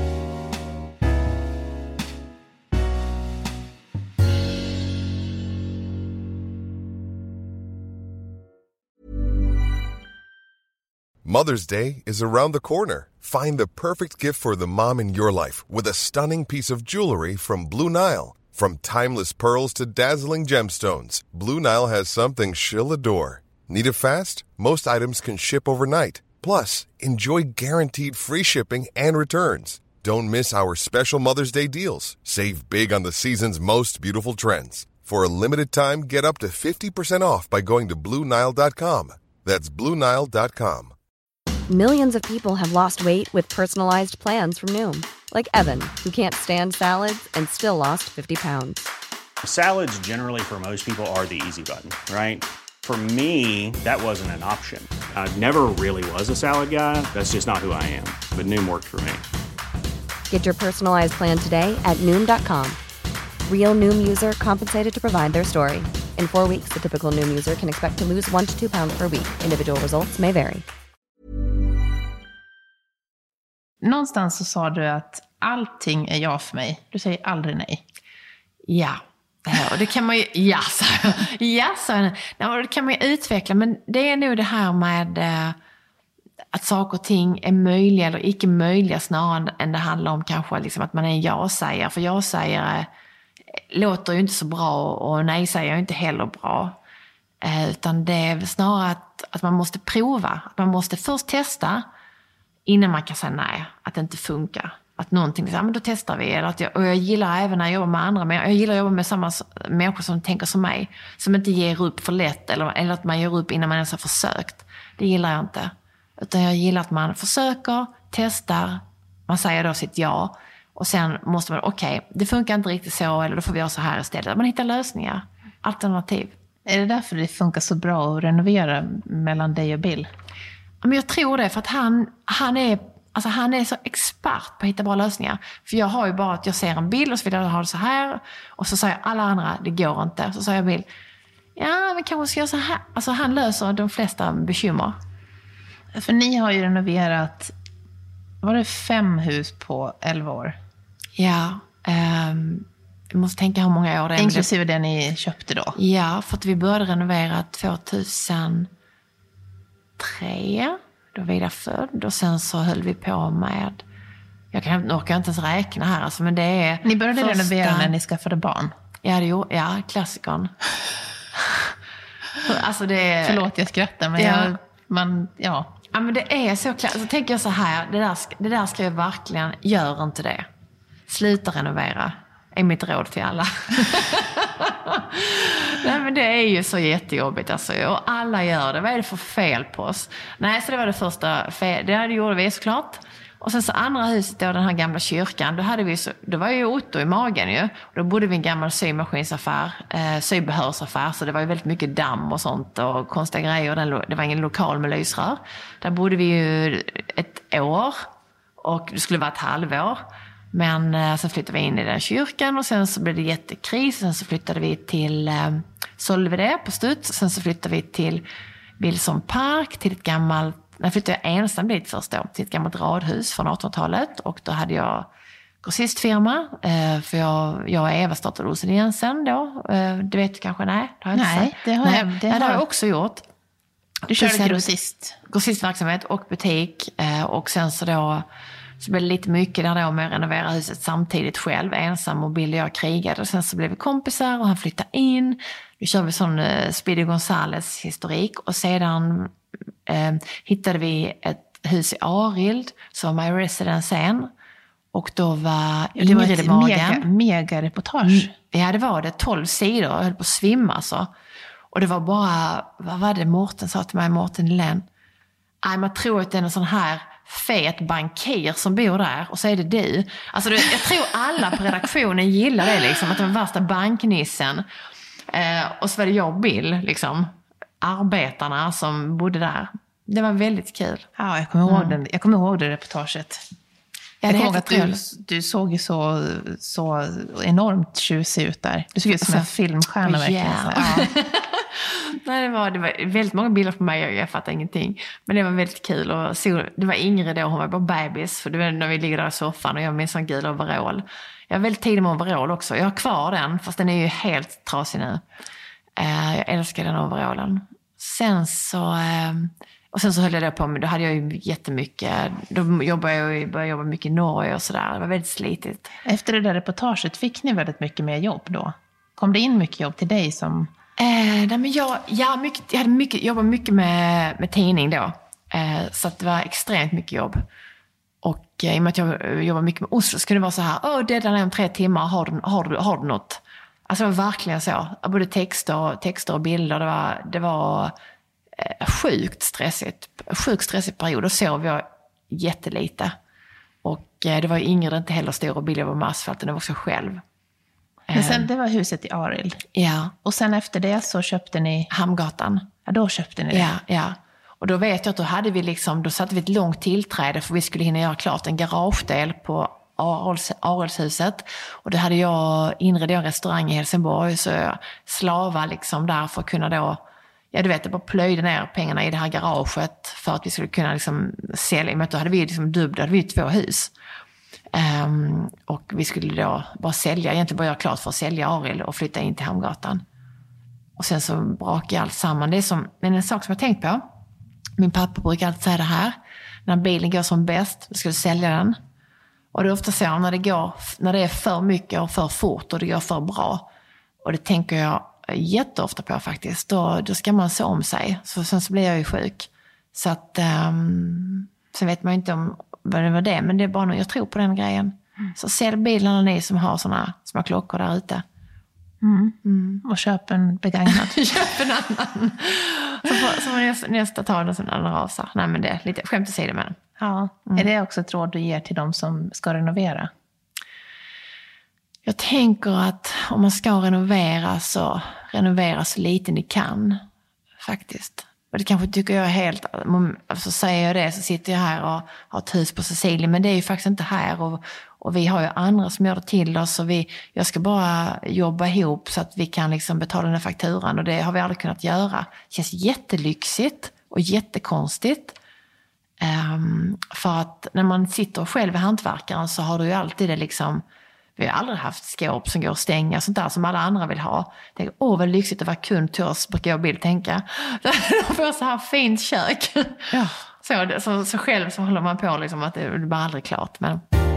Mother's Day is around the corner. Find the perfect gift for the mom in your life with a stunning piece of jewelry from Blue Nile. From timeless pearls to dazzling gemstones, Blue Nile has something she'll adore. Need it fast? Most items can ship overnight. Plus, enjoy guaranteed free shipping and returns. Don't miss our special Mother's Day deals. Save big on the season's most beautiful trends. For a limited time, get up to fifty percent off by going to Blue Nile dot com. That's Blue Nile dot com. Millions of people have lost weight with personalized plans from Noom. Like Evan, who can't stand salads and still lost fifty pounds. Salads generally for most people are the easy button, right? For me, that wasn't an option. I never really was a salad guy. That's just not who I am. But Noom worked for me. Get your personalized plan today at Noom dot com. Real Noom user compensated to provide their story. In four weeks, the typical Noom user can expect to lose one to two pounds per week. Individual results may vary. Någonstans så sa du att allting är ja för mig. Du säger aldrig nej. Ja, och det kan man ju... Ja, så, ja, så, och det kan man ju utveckla. Men det är nog det här med eh, att saker och ting är möjliga eller icke möjliga snarare än det handlar om kanske liksom att man är en ja-sägare. För ja-sägare låter ju inte så bra och nej-sägare är inte heller bra. Eh, utan det är snarare att, att man måste prova. Att man måste först testa innan man kan säga nej, att det inte funkar. Att någonting, ja, men då testar vi. Eller att jag, och jag gillar även när jag jobbar med andra, men jag gillar att jobba med samma människor som tänker som mig. Som inte ger upp för lätt, eller, eller att man ger upp innan man ens har försökt. Det gillar jag inte. Utan jag gillar att man försöker, testar, man säger då sitt ja. Och sen måste man, okej, okay, det funkar inte riktigt så, eller då får vi göra så här istället. Man hittar lösningar, alternativ. Är det därför det funkar så bra att renovera mellan dig och Bill? Men jag tror det, för att han, han, är, alltså han är så expert på att hitta bra lösningar. För jag har ju bara att jag ser en bild och så vill jag ha det så här. Och så säger alla andra, det går inte. Så säger jag Bill, ja men kanske ska jag så här. Alltså han löser de flesta bekymmer. För ni har ju renoverat, var det fem hus på elva år? Ja, um, jag måste tänka hur många år det är. Inklusive det ni köpte då? Ja, för att vi började renovera tvåtusen tre, då var jag född, och sen så höll vi på med, jag kan orkar inte ens räkna här alltså, men det är ni började första... renovera när ni skaffade barn? Ja, det gjorde, ja, klassikern. Alltså det är... Förlåt, jag skrattar, men ja. jag, man, ja. Ja, men det är så klart, så tänker jag så här, det där, det där ska jag verkligen, gör inte det. Sluta renovera, är mitt råd till alla. Nej, men det är ju så jättejobbigt alltså. Och alla gör det. Vad är det för fel på oss? Nej, så det var det första fel. Det gjorde vi såklart. Och sen så andra huset då, den här gamla kyrkan, då hade vi så, då var ju Otto i magen ju. Och då bodde vi i en gammal symaskinsaffär, eh, sybehörsaffär, så det var ju väldigt mycket damm och sånt och konstiga grejer. Den, det var ingen lokal med lysrör. Där bodde vi ju ett år och det skulle vara ett halvår. Men eh, sen flyttade vi in i den kyrkan och sen så blev det jättekris. Sen så flyttade vi till, eh, sålde vi det på Studs. Sen så flyttade vi till Wilson Park, till ett gammalt, när jag flyttade jag ensam dit först då, till ett gammalt radhus från artonhundratalet. Och då hade jag grossistfirma, eh, för jag, jag och Eva startade Olsen Jensen då. Eh, det vet du kanske, nej? Det har jag nej, inte det har, nej, jag, det det har har jag också gjort. Du körde grossist? Grossistverksamhet och butik. Eh, och sen så då Så blev det lite mycket där då med att renovera huset samtidigt själv, ensam, och Bill och jag krigade. Och sen så blev vi kompisar och han flyttade in. Nu kör vi sån uh, Speedy Gonzales historik. Och sedan uh, hittade vi ett hus i Arild som var My Residence sen. Och då var det var Ingrid ett i magen. mega, mega reportage. Ja, det var det. tolv sidor. Jag höll på att svimma så. Och det var bara, vad var det Mårten sa till mig, Mårten Lén? Nej, man tror att det är en sån här fet bankir som bor där. Och så är det du. Alltså det, jag tror alla på redaktionen gillar det liksom. Att det var värsta banknissen. Eh, och så var det jag och Bill liksom. Arbetarna som bodde där. Det var väldigt kul. Ja, jag kommer ihåg, Mm. den, jag kommer ihåg det reportaget. Ja, Jag det kommer ihåg heter att du, trevligt. du såg ju så, så enormt tjusig ut där. Du såg ut som en Alltså, filmstjärna verkligen. yeah. Så, ja. Nej, det var, det var väldigt många bilder på mig och jag fattade ingenting. Men det var väldigt kul. Och så, det var Ingrid då, hon var bara bebis. För det var när vi ligger där i soffan och jag har min sån gul overall. Jag är väldigt tidig med overall också. Jag har kvar den, fast den är ju helt trasig nu. Uh, jag älskar den overallen. Sen så... Uh, och sen så höll jag det på med, då hade jag ju jättemycket, då jobbade jag ju, började jobba mycket i Norge och sådär. Det var väldigt slitigt. Efter det där reportaget fick ni väldigt mycket mer jobb då? Kom det in mycket jobb till dig som... Eh, nej men jag, ja, mycket, jag hade mycket, jobbade mycket med, med tidning då. Eh, så att det var extremt mycket jobb. Och eh, i och med att jag jobbar mycket med Oslo så kunde det vara så här, åh, deadline är om tre timmar, har du, har du, har du något? Alltså det var verkligen så. Både texter, texter och bilder, det var, det var eh, sjukt stressigt. Sjukt stressigt period, och sov jag jättelite. Och eh, det var ju Ingrid inte heller stor och billig med asfalten, det var också själv. Men sen, det var huset i Arild. Ja. Och sen efter det så köpte ni... Hamngatan. Ja, då köpte ni det. Ja, ja. Och då vet jag att då hade vi liksom, då satte vi ett långt tillträde för vi skulle hinna göra klart en garagedel på Arildshuset. Och då hade jag, inredde jag en restaurang i Helsingborg, så jag slava liksom där för att kunna då, ja du vet, jag bara plöjde ner pengarna i det här garaget för att vi skulle kunna liksom sälja. Men då hade vi liksom dubbelt, hade vi två hus. Um, och vi skulle då bara sälja, egentligen bara göra klart för att sälja Arild och flytta in till Hamngatan. Och sen så brakade allt samman. Det är som, men en sak som jag tänkt på, min pappa brukar alltid säga det här, när bilen går som bäst, då ska du sälja den. Och det är ofta så när det går, när det är för mycket och för fort och det går för bra. Och det tänker jag jätteofta på faktiskt. Då, då ska man se om sig. Så sen så blir jag ju sjuk. Så att, um, sen vet man ju inte om vad det var det, men det är bara något, jag tror på den grejen. Mm. Så sälj bilarna ni som har såna små klockor där ute. Mm. Mm. Och köp en begagnad. Köp en annan. Så får, så får nästa, nästa ta en sån annan rasa. Nej, men det är lite skämt att säga det med den. Ja. Mm. Är det också ett råd du ger till de som ska renovera? Jag tänker att om man ska renovera så renovera så lite ni kan. Faktiskt. Och det kanske tycker jag är helt... Så säger jag det så sitter jag här och har ett hus på Sicilien. Men det är ju faktiskt inte här. Och, och vi har ju andra som gör det till oss. Och vi, jag ska bara jobba ihop så att vi kan liksom betala den här fakturan. Och det har vi aldrig kunnat göra. Det känns jättelyxigt och jättekonstigt. Um, för att när man sitter själv i hantverkaren så har du ju alltid det liksom... Vi har aldrig haft skåp som går att stänga, sånt där som alla andra vill ha. Tänk, åh vad lyxigt att vara kund till oss, brukar jag och Bill tänka. Då får jag så här fint kök. Ja. Så, så, så själv så håller man på liksom att det blir aldrig klart. Men...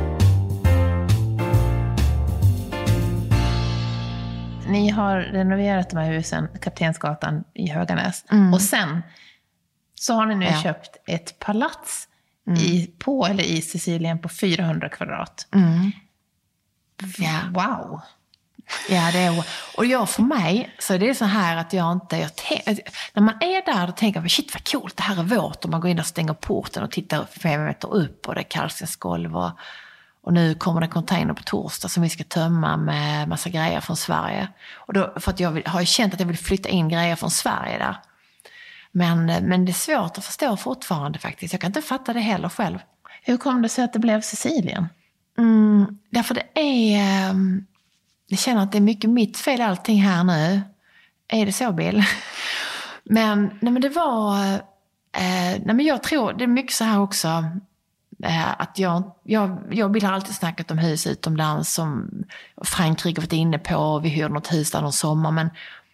Ni har renoverat de här husen, Kaptensgatan i Höganäs. Mm. Och sen så har ni nu ja. köpt ett palats mm. i, på eller i Sicilien på fyrahundra kvadrat. Mm. Ja. Wow. Ja, det är, och jag för mig så är det så här att jag inte, jag tänk, när man är där och tänker, shit vad coolt, det här är vårt, och man går in och stänger porten och tittar fem meter upp och det är kalkstensgolv och, och nu kommer det container på torsdag som vi ska tömma med massa grejer från Sverige. Och då, för att jag vill, har ju känt att jag vill flytta in grejer från Sverige där. Men, men det är svårt att förstå fortfarande faktiskt. Jag kan inte fatta det heller själv. Hur kom det sig att det blev Sicilien? Mm, därför det är... Jag känner att det är mycket mitt fel allting här nu. Är det så, Bill? Men, nej, men det var... Eh, nej, men jag tror, det är mycket så här också... Eh, att jag, jag, jag vill ha alltid snackat om hus utomlands som Frankrike varit inne på. Vi hyrde något hus där någon sommar. Men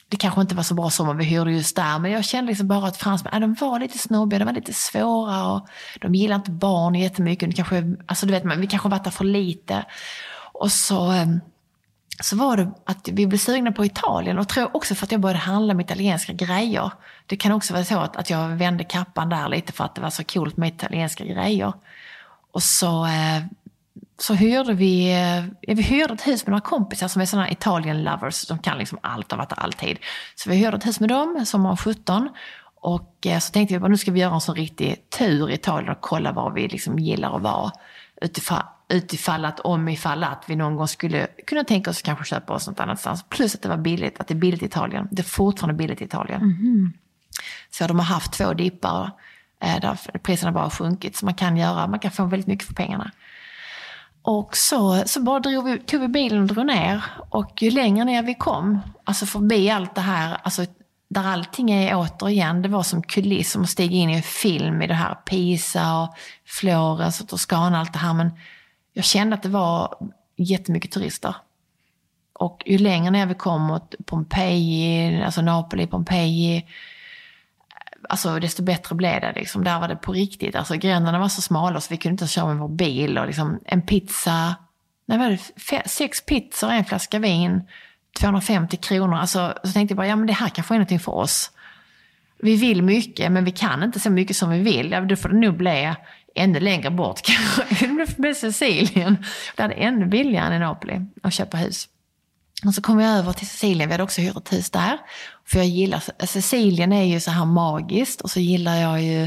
det kanske inte var så bra sommar vi hyrde just där, men jag kände liksom bara att fransmän, äh, de var lite snobbiga, de var lite svåra och de gillar inte barn jättemycket. Det kanske, alltså du vet, vi kanske varit där för lite. Och så, så var det att vi blev sugna på Italien, och tror också för att jag började handla med italienska grejer. Det kan också vara så att, att jag vände kappan där lite för att det var så coolt med italienska grejer. Och så... Så hyrde vi, vi hyrde ett hus med några kompisar som är sådana Italian lovers. De kan liksom allt, har varit där alltid. Så vi hyrde ett hus med dem som var sjutton. Och så tänkte vi bara, nu ska vi göra en sån riktig tur i Italien och kolla var vi liksom gillar att vara. Utifall, utifall att, om ifall att vi någon gång skulle kunna tänka oss att kanske köpa oss något annanstans. Plus att det var billigt, att det är billigt i Italien. Det är fortfarande billigt i Italien. Mm. Så de har haft två dippar där priserna bara har sjunkit. Så man kan göra, man kan få väldigt mycket för pengarna. Och så, så bara drog vi, tog vi bilen och drog ner. Och ju längre ner vi kom, alltså förbi allt det här, alltså där allting är återigen, det var som kuliss, som att stiga in i en film i det här Pisa och Florens och Toscana, allt det här. Men jag kände att det var jättemycket turister. Och ju längre ner vi kom mot Pompeji, alltså Napoli, Pompeji, alltså desto bättre blev det liksom. Där var det på riktigt. Alltså gränderna var så smala så vi kunde inte köra med vår bil. Och liksom en pizza, nej vad är det, sex pizzor, en flaska vin, tvåhundrafemtio kronor. Alltså så tänkte jag bara, ja men det här kanske är någonting för oss. Vi vill mycket, men vi kan inte så mycket som vi vill. Ja, då får det nog bli ännu längre bort. Det blir Sicilien. Det är ännu billigare än i Napoli att köpa hus. Och så kom vi över till Sicilien. Vi hade också hyrt ett hus där. För jag gillar, Sicilien är ju så här magiskt. Och så gillar jag ju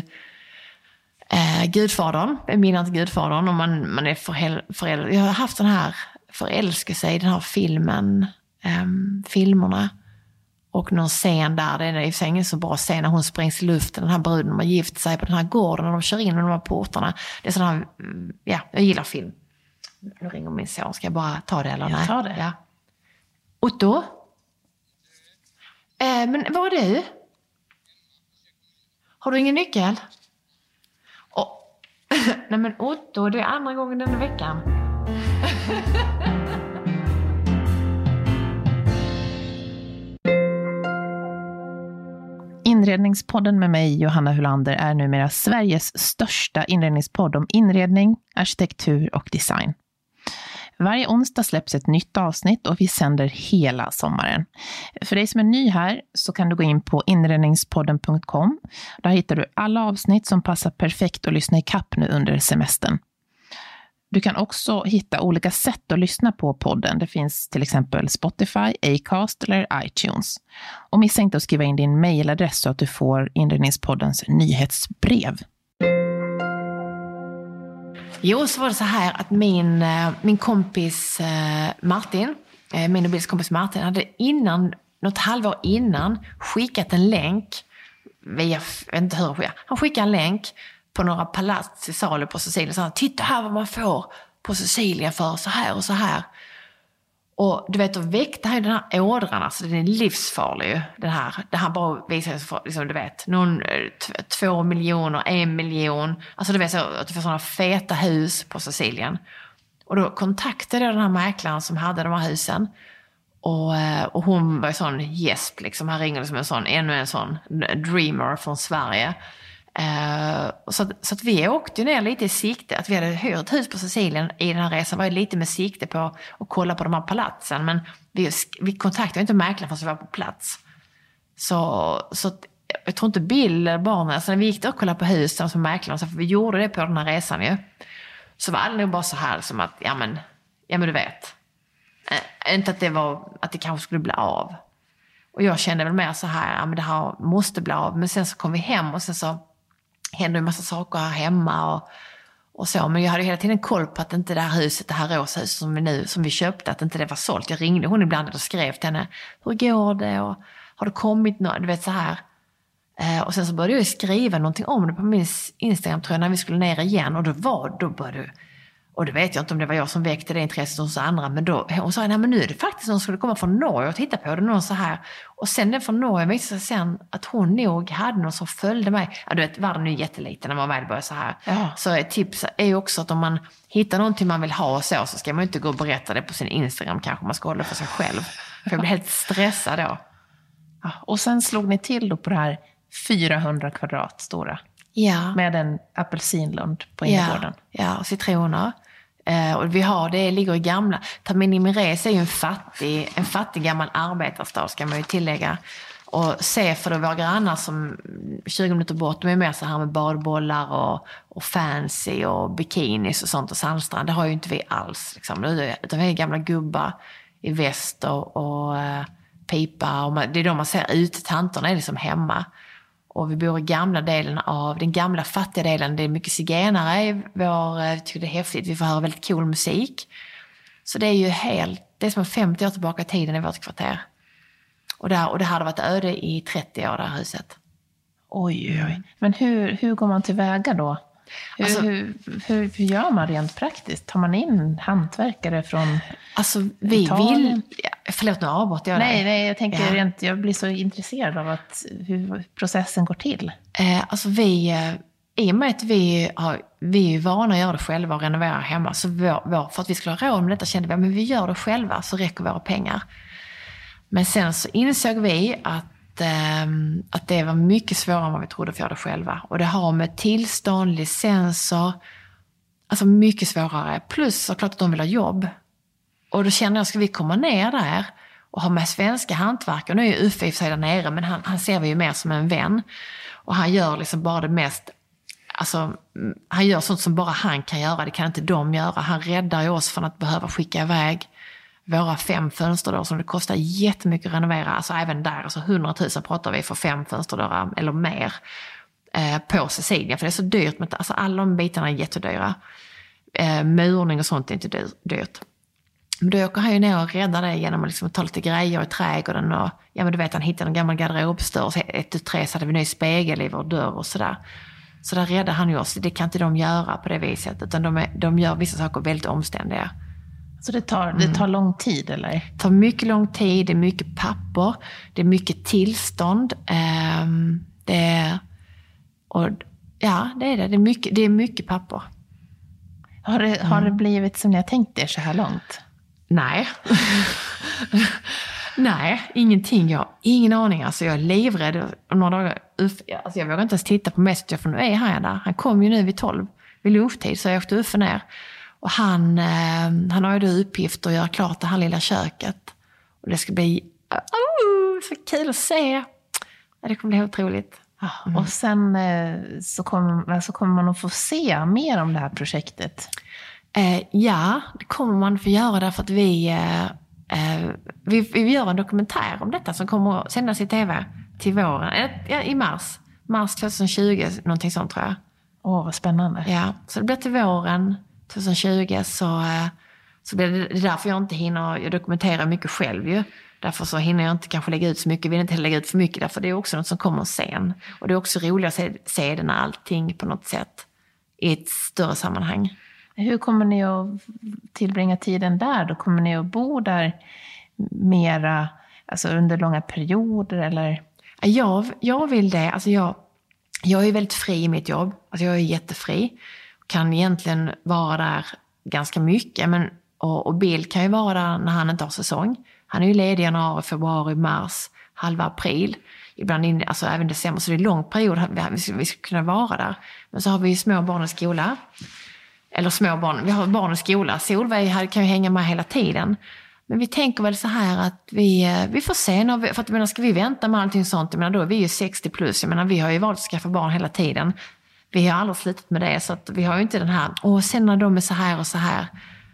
eh, Gudfadern. Eminent Gudfadern. Och man, man är förälder. Jag har haft den här förälskelse i den här filmen. Eh, filmerna. Och någon scen där. Det är i och för sig ingen så bra scen när hon sprängs i luften. Den här bruden har gift sig på den här gården. Och de kör in med de här portarna. Det är sån här, ja, jag gillar film. Nu ringer min son. Ska jag bara ta det eller nej? Jag tar det. Ja. Otto? Eh, men var är du? Har du ingen nyckel? Oh. Nej men Otto, det är andra gången den veckan. Inredningspodden med mig, Johanna Hulander, är numera Sveriges största inredningspodd om inredning, arkitektur och design. Varje onsdag släpps ett nytt avsnitt och vi sänder hela sommaren. För dig som är ny här så kan du gå in på inredningspodden punkt com. Där hittar du alla avsnitt som passar perfekt att lyssna i kapp nu under semestern. Du kan också hitta olika sätt att lyssna på podden. Det finns till exempel Spotify, Acast eller iTunes. Och missa inte att skriva in din mejladress så att du får Inredningspoddens nyhetsbrev. Jo, så var det så här att min, min kompis Martin, min och Bills kompis Martin, hade innan, något halvår innan skickat en länk via, jag vet inte hur, han skickade en länk på några palats i salu på Sicilien och sa, titta här vad man får på Sicilien för så här och så här. Och du vet, då väckte han den här ådran, alltså den är livsfarlig. Den här, det här bara visar sig för, liksom, du vet, någon, t- två miljoner, en miljon. Alltså du vet så att du får sådana feta hus på Sicilien. Och då kontaktade jag den här mäklaren som hade de här husen. Och, och hon var ju sån gäsp, liksom. Han ringde som en sån, ännu en sån dreamer från Sverige. Uh, så, att, så att vi åkte ner lite i sikte, att vi hade hyrt hus på Sicilien i den här resan var ju lite med sikte på att kolla på de här palatsen, men vi, vi kontaktade inte mäklaren förrän vi var på plats. Så, så att, jag tror inte Bill eller barnen, alltså när vi gick där och kollade på husen som mäklaren, så för vi gjorde det på den här resan ju, så var det nog bara så här som att, ja men, ja men du vet, äh, inte att det var, att det kanske skulle bli av. Och jag kände väl mer så här, ja men det här måste bli av, men sen så kom vi hem och sen så hände en massa saker här hemma och, och så. Men jag hade hela tiden koll på att inte det här huset, det här rosa huset som vi nu, som vi köpte, att inte det var sålt. Jag ringde hon ibland och skrev till henne, hur går det? Och har det kommit något? Du vet så här. Eh, och sen så började jag skriva någonting om det på min Instagram, tror jag, när vi skulle ner igen. Och då var, då började och det vet jag inte om det var jag som väckte det intresset hos andra, men då, hon sa, nej men nu är det faktiskt någon som skulle komma från Norge och titta på det, någon så här. Och sen den från Norge visade sig sen att hon nog hade någon som följde mig. Ja, du vet, världen är ju jätteliten när man väl börjar så här. Ja. Så ett tips är ju också att om man hittar någonting man vill ha och så, så ska man ju inte gå och berätta det på sin Instagram, kanske man ska hålla för sig själv. För jag blir helt stressad då. Ja, och sen slog ni till då på det här fyrahundra kvadrat stora. Ja. Med en apelsinlund på innergården. Ja, ja, och citroner. Eh, och vi har, det ligger i gamla. Tamanhi-Meres är ju en fattig, en fattig gammal arbetarstad, ska man ju tillägga. Och se för då våra grannar som tjugo minuter bort, de är med så här med badbollar och, och fancy och bikinis och sånt och sandstrand. Det har ju inte vi alls. Liksom. Utan vi är gamla gubbar i väst och, och uh, pipa. Och man, det är då man ser ut, tanterna är liksom hemma. Och vi bor i gamla delen av, den gamla fattiga delen, det är mycket zigenare i vår, jag tycker det är häftigt, vi får höra väldigt cool musik. Så det är ju helt, det är som femtio år tillbaka i tiden i vårt kvarter. Och, där, och det hade varit öde i trettio år, det här huset. Oj, oj. Men hur, hur går man tillväga då? Hur, Alltså, hur, hur, hur gör man rent praktiskt? Tar man in hantverkare från Alltså vi Italien? vill... Ja, förlåt, nu avbrott jag Nej, dig. nej, jag tänker Ja. rent, jag blir så intresserad av att, hur processen går till. Eh, alltså vi... Eh, I och med att vi, har, vi är vana att göra det själva och renovera hemma. Så vår, vår, för att vi skulle ha råd med detta kände vi att vi gör det själva så räcker våra pengar. Men sen så insåg vi att, eh, att det var mycket svårare än vad vi trodde för att göra det själva. Och det har med tillstånd, licenser, alltså mycket svårare. Plus såklart att de vill ha jobb. Och då kände jag, ska vi komma ner där och ha med svenska hantverkare? Nu är ju Uffe i sig där nere, men han, han ser vi ju mer som en vän. Och han gör liksom bara det mest, alltså han gör sånt som bara han kan göra, det kan inte de göra. Han räddar ju oss från att behöva skicka iväg våra fem fönsterdörrar som det kostar jättemycket att renovera. Alltså även där, alltså hundratusen pratar vi för fem fönsterdörrar eller mer eh, på Sicilien. För det är så dyrt, men alltså alla de bitarna är jättedyra. Eh, murning och sånt är inte dyr, dyrt. Men då åker han ju ner och räddar det genom att liksom ta lite grejer i trädgården. Och, ja men du vet, han hittade en gammal garderobsdörr. Så ett och tre så hade vi ny spegel i vår dörr och sådär. Så där räddar han ju oss. Det kan inte de göra på det viset. Utan de, är, de gör vissa saker väldigt omständiga. Så det tar, det tar lång tid, eller? Det tar mycket lång tid. Det är mycket papper. Det är mycket tillstånd. Um, det är, och, ja, det är det. Det är mycket, det är mycket papper. Har det, har det blivit som ni har tänkt er så här långt? Nej. Nej, ingenting. Jag har ingen aning. Alltså jag är livrädd. Om några dagar, alltså jag vågar inte ens titta på Messenger för nu är han där. Han kom ju nu vid tolv vid lunchtid, så jag åkte Uffe ner. Och han, eh, han har ju då uppgift att göra klart det här lilla köket. Och det ska bli oh, så kul att se. Det kommer bli otroligt. Mm. Och sen eh, så, kommer, så kommer man att få se mer om det här projektet. Eh, ja, det kommer man få göra därför att vi, eh, eh, vi, vi gör en dokumentär om detta som kommer att sändas i tv till våren. Eh, ja, i mars. Mars tjugohundratjugo, någonting sånt tror jag. Åh, vad spännande. Ja, så det blir till våren tjugohundratjugo så, eh, så blir det, det är därför jag inte hinner, jag dokumenterar mycket själv ju. Därför så hinner jag inte kanske lägga ut så mycket, vill inte heller lägga ut för mycket därför det är också något som kommer sen. Och det är också roligt att se, se det när allting på något sätt i ett större sammanhang. Hur kommer ni att tillbringa tiden där? Då kommer ni att bo där mera, alltså under långa perioder eller? Jag, jag vill det. Alltså jag, jag är väldigt fri i mitt jobb. Alltså jag är jättefri. Kan egentligen vara där ganska mycket. Men, och, och Bill kan ju vara där när han inte har säsong. Han är ju ledig i januari, februari, mars, halva april. Ibland in, alltså även december. Så det är en lång period vi ska, vi ska kunna vara där. Men så har vi små barn i skola. Eller små barn. Vi har barn i skola. Solveig kan ju hänga med hela tiden. Men vi tänker väl så här att vi, vi får se. När vi, för att menar, ska vi vänta med allting sånt? Jag menar, då är vi ju sextio plus. Jag menar, vi har ju valt att skaffa barn hela tiden. Vi har aldrig slutat med det. Så att vi har ju inte den här, åh sen när de är så här och så här.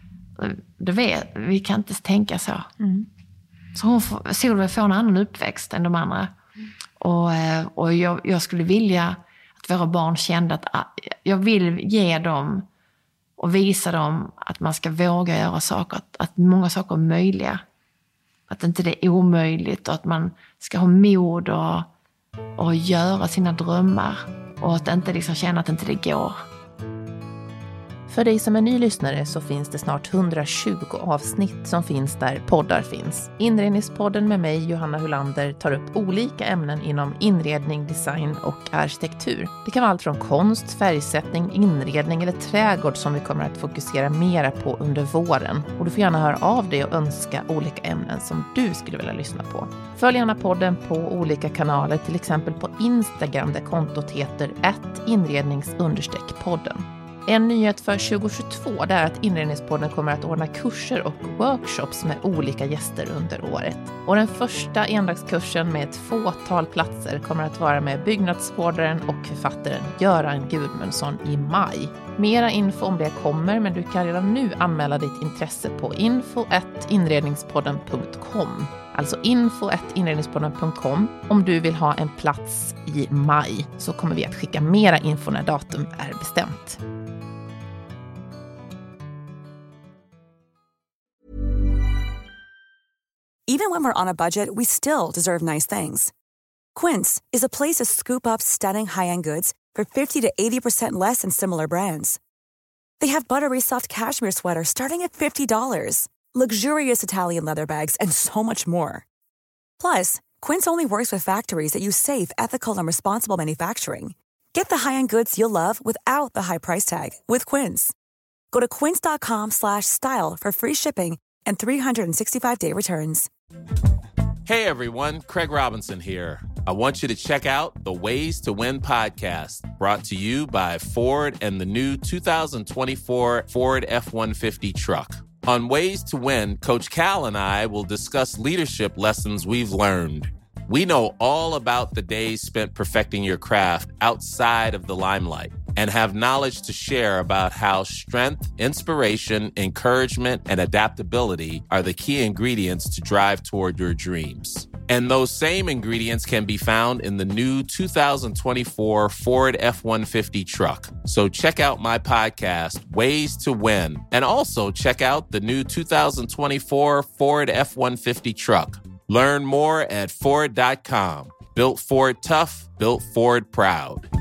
Det vet, vi kan inte tänka så. Mm. Så hon får, Solveig får en annan uppväxt än de andra. Mm. Och, och jag, jag skulle vilja att våra barn kände att jag vill ge dem och visa dem att man ska våga göra saker. Att, att många saker är möjliga. Att inte det är omöjligt. Och att man ska ha mod och, och göra sina drömmar. Och att inte liksom känna att inte det går. För För dig som är ny lyssnare så finns det snart hundratjugo avsnitt som finns där poddar finns. Inredningspodden med mig, Johanna Hulander, tar upp olika ämnen inom inredning, design och arkitektur. Det kan vara allt från konst, färgsättning, inredning eller trädgård som vi kommer att fokusera mera på under våren. Och du får gärna höra av dig och önska olika ämnen som du skulle vilja lyssna på. Följ gärna podden på olika kanaler, till exempel på Instagram där kontot heter at inrednings understreck podden. En nyhet för tjugo tjugotvå är att Inredningspodden kommer att ordna kurser och workshops med olika gäster under året. Och den första endagskursen med ett fåtal platser kommer att vara med byggnadsvårdaren och författaren Göran Gudmundsson i maj. Mera info om det kommer, men du kan redan nu anmäla ditt intresse på info at inredningspodden punkt com. Alltså info at inredningspodden punkt com. Om du vill ha en plats i maj så kommer vi att skicka mera info när datum är bestämt. Even when we're on a budget, we still deserve nice things. Quince is a place to scoop up stunning high-end goods for fifty to eighty percent less than similar brands. They have buttery soft cashmere sweaters starting at fifty dollars, luxurious Italian leather bags, and so much more. Plus, Quince only works with factories that use safe, ethical, and responsible manufacturing. Get the high-end goods you'll love without the high price tag with Quince. Go to quince.com slash style for free shipping and three sixty-five day returns. Hey everyone, Craig Robinson here. I want you to check out the Ways to Win podcast, brought to you by Ford and the new two thousand twenty-four Ford F one fifty truck. On Ways to Win, Coach Cal and I will discuss leadership lessons we've learned. We know all about the days spent perfecting your craft outside of the limelight and have knowledge to share about how strength, inspiration, encouragement, and adaptability are the key ingredients to drive toward your dreams. And those same ingredients can be found in the new two thousand twenty-four Ford F one fifty truck. So check out my podcast, Ways to Win, and also check out the new two thousand twenty-four Ford F one fifty truck. Learn more at Ford dot com. Built Ford tough, built Ford proud.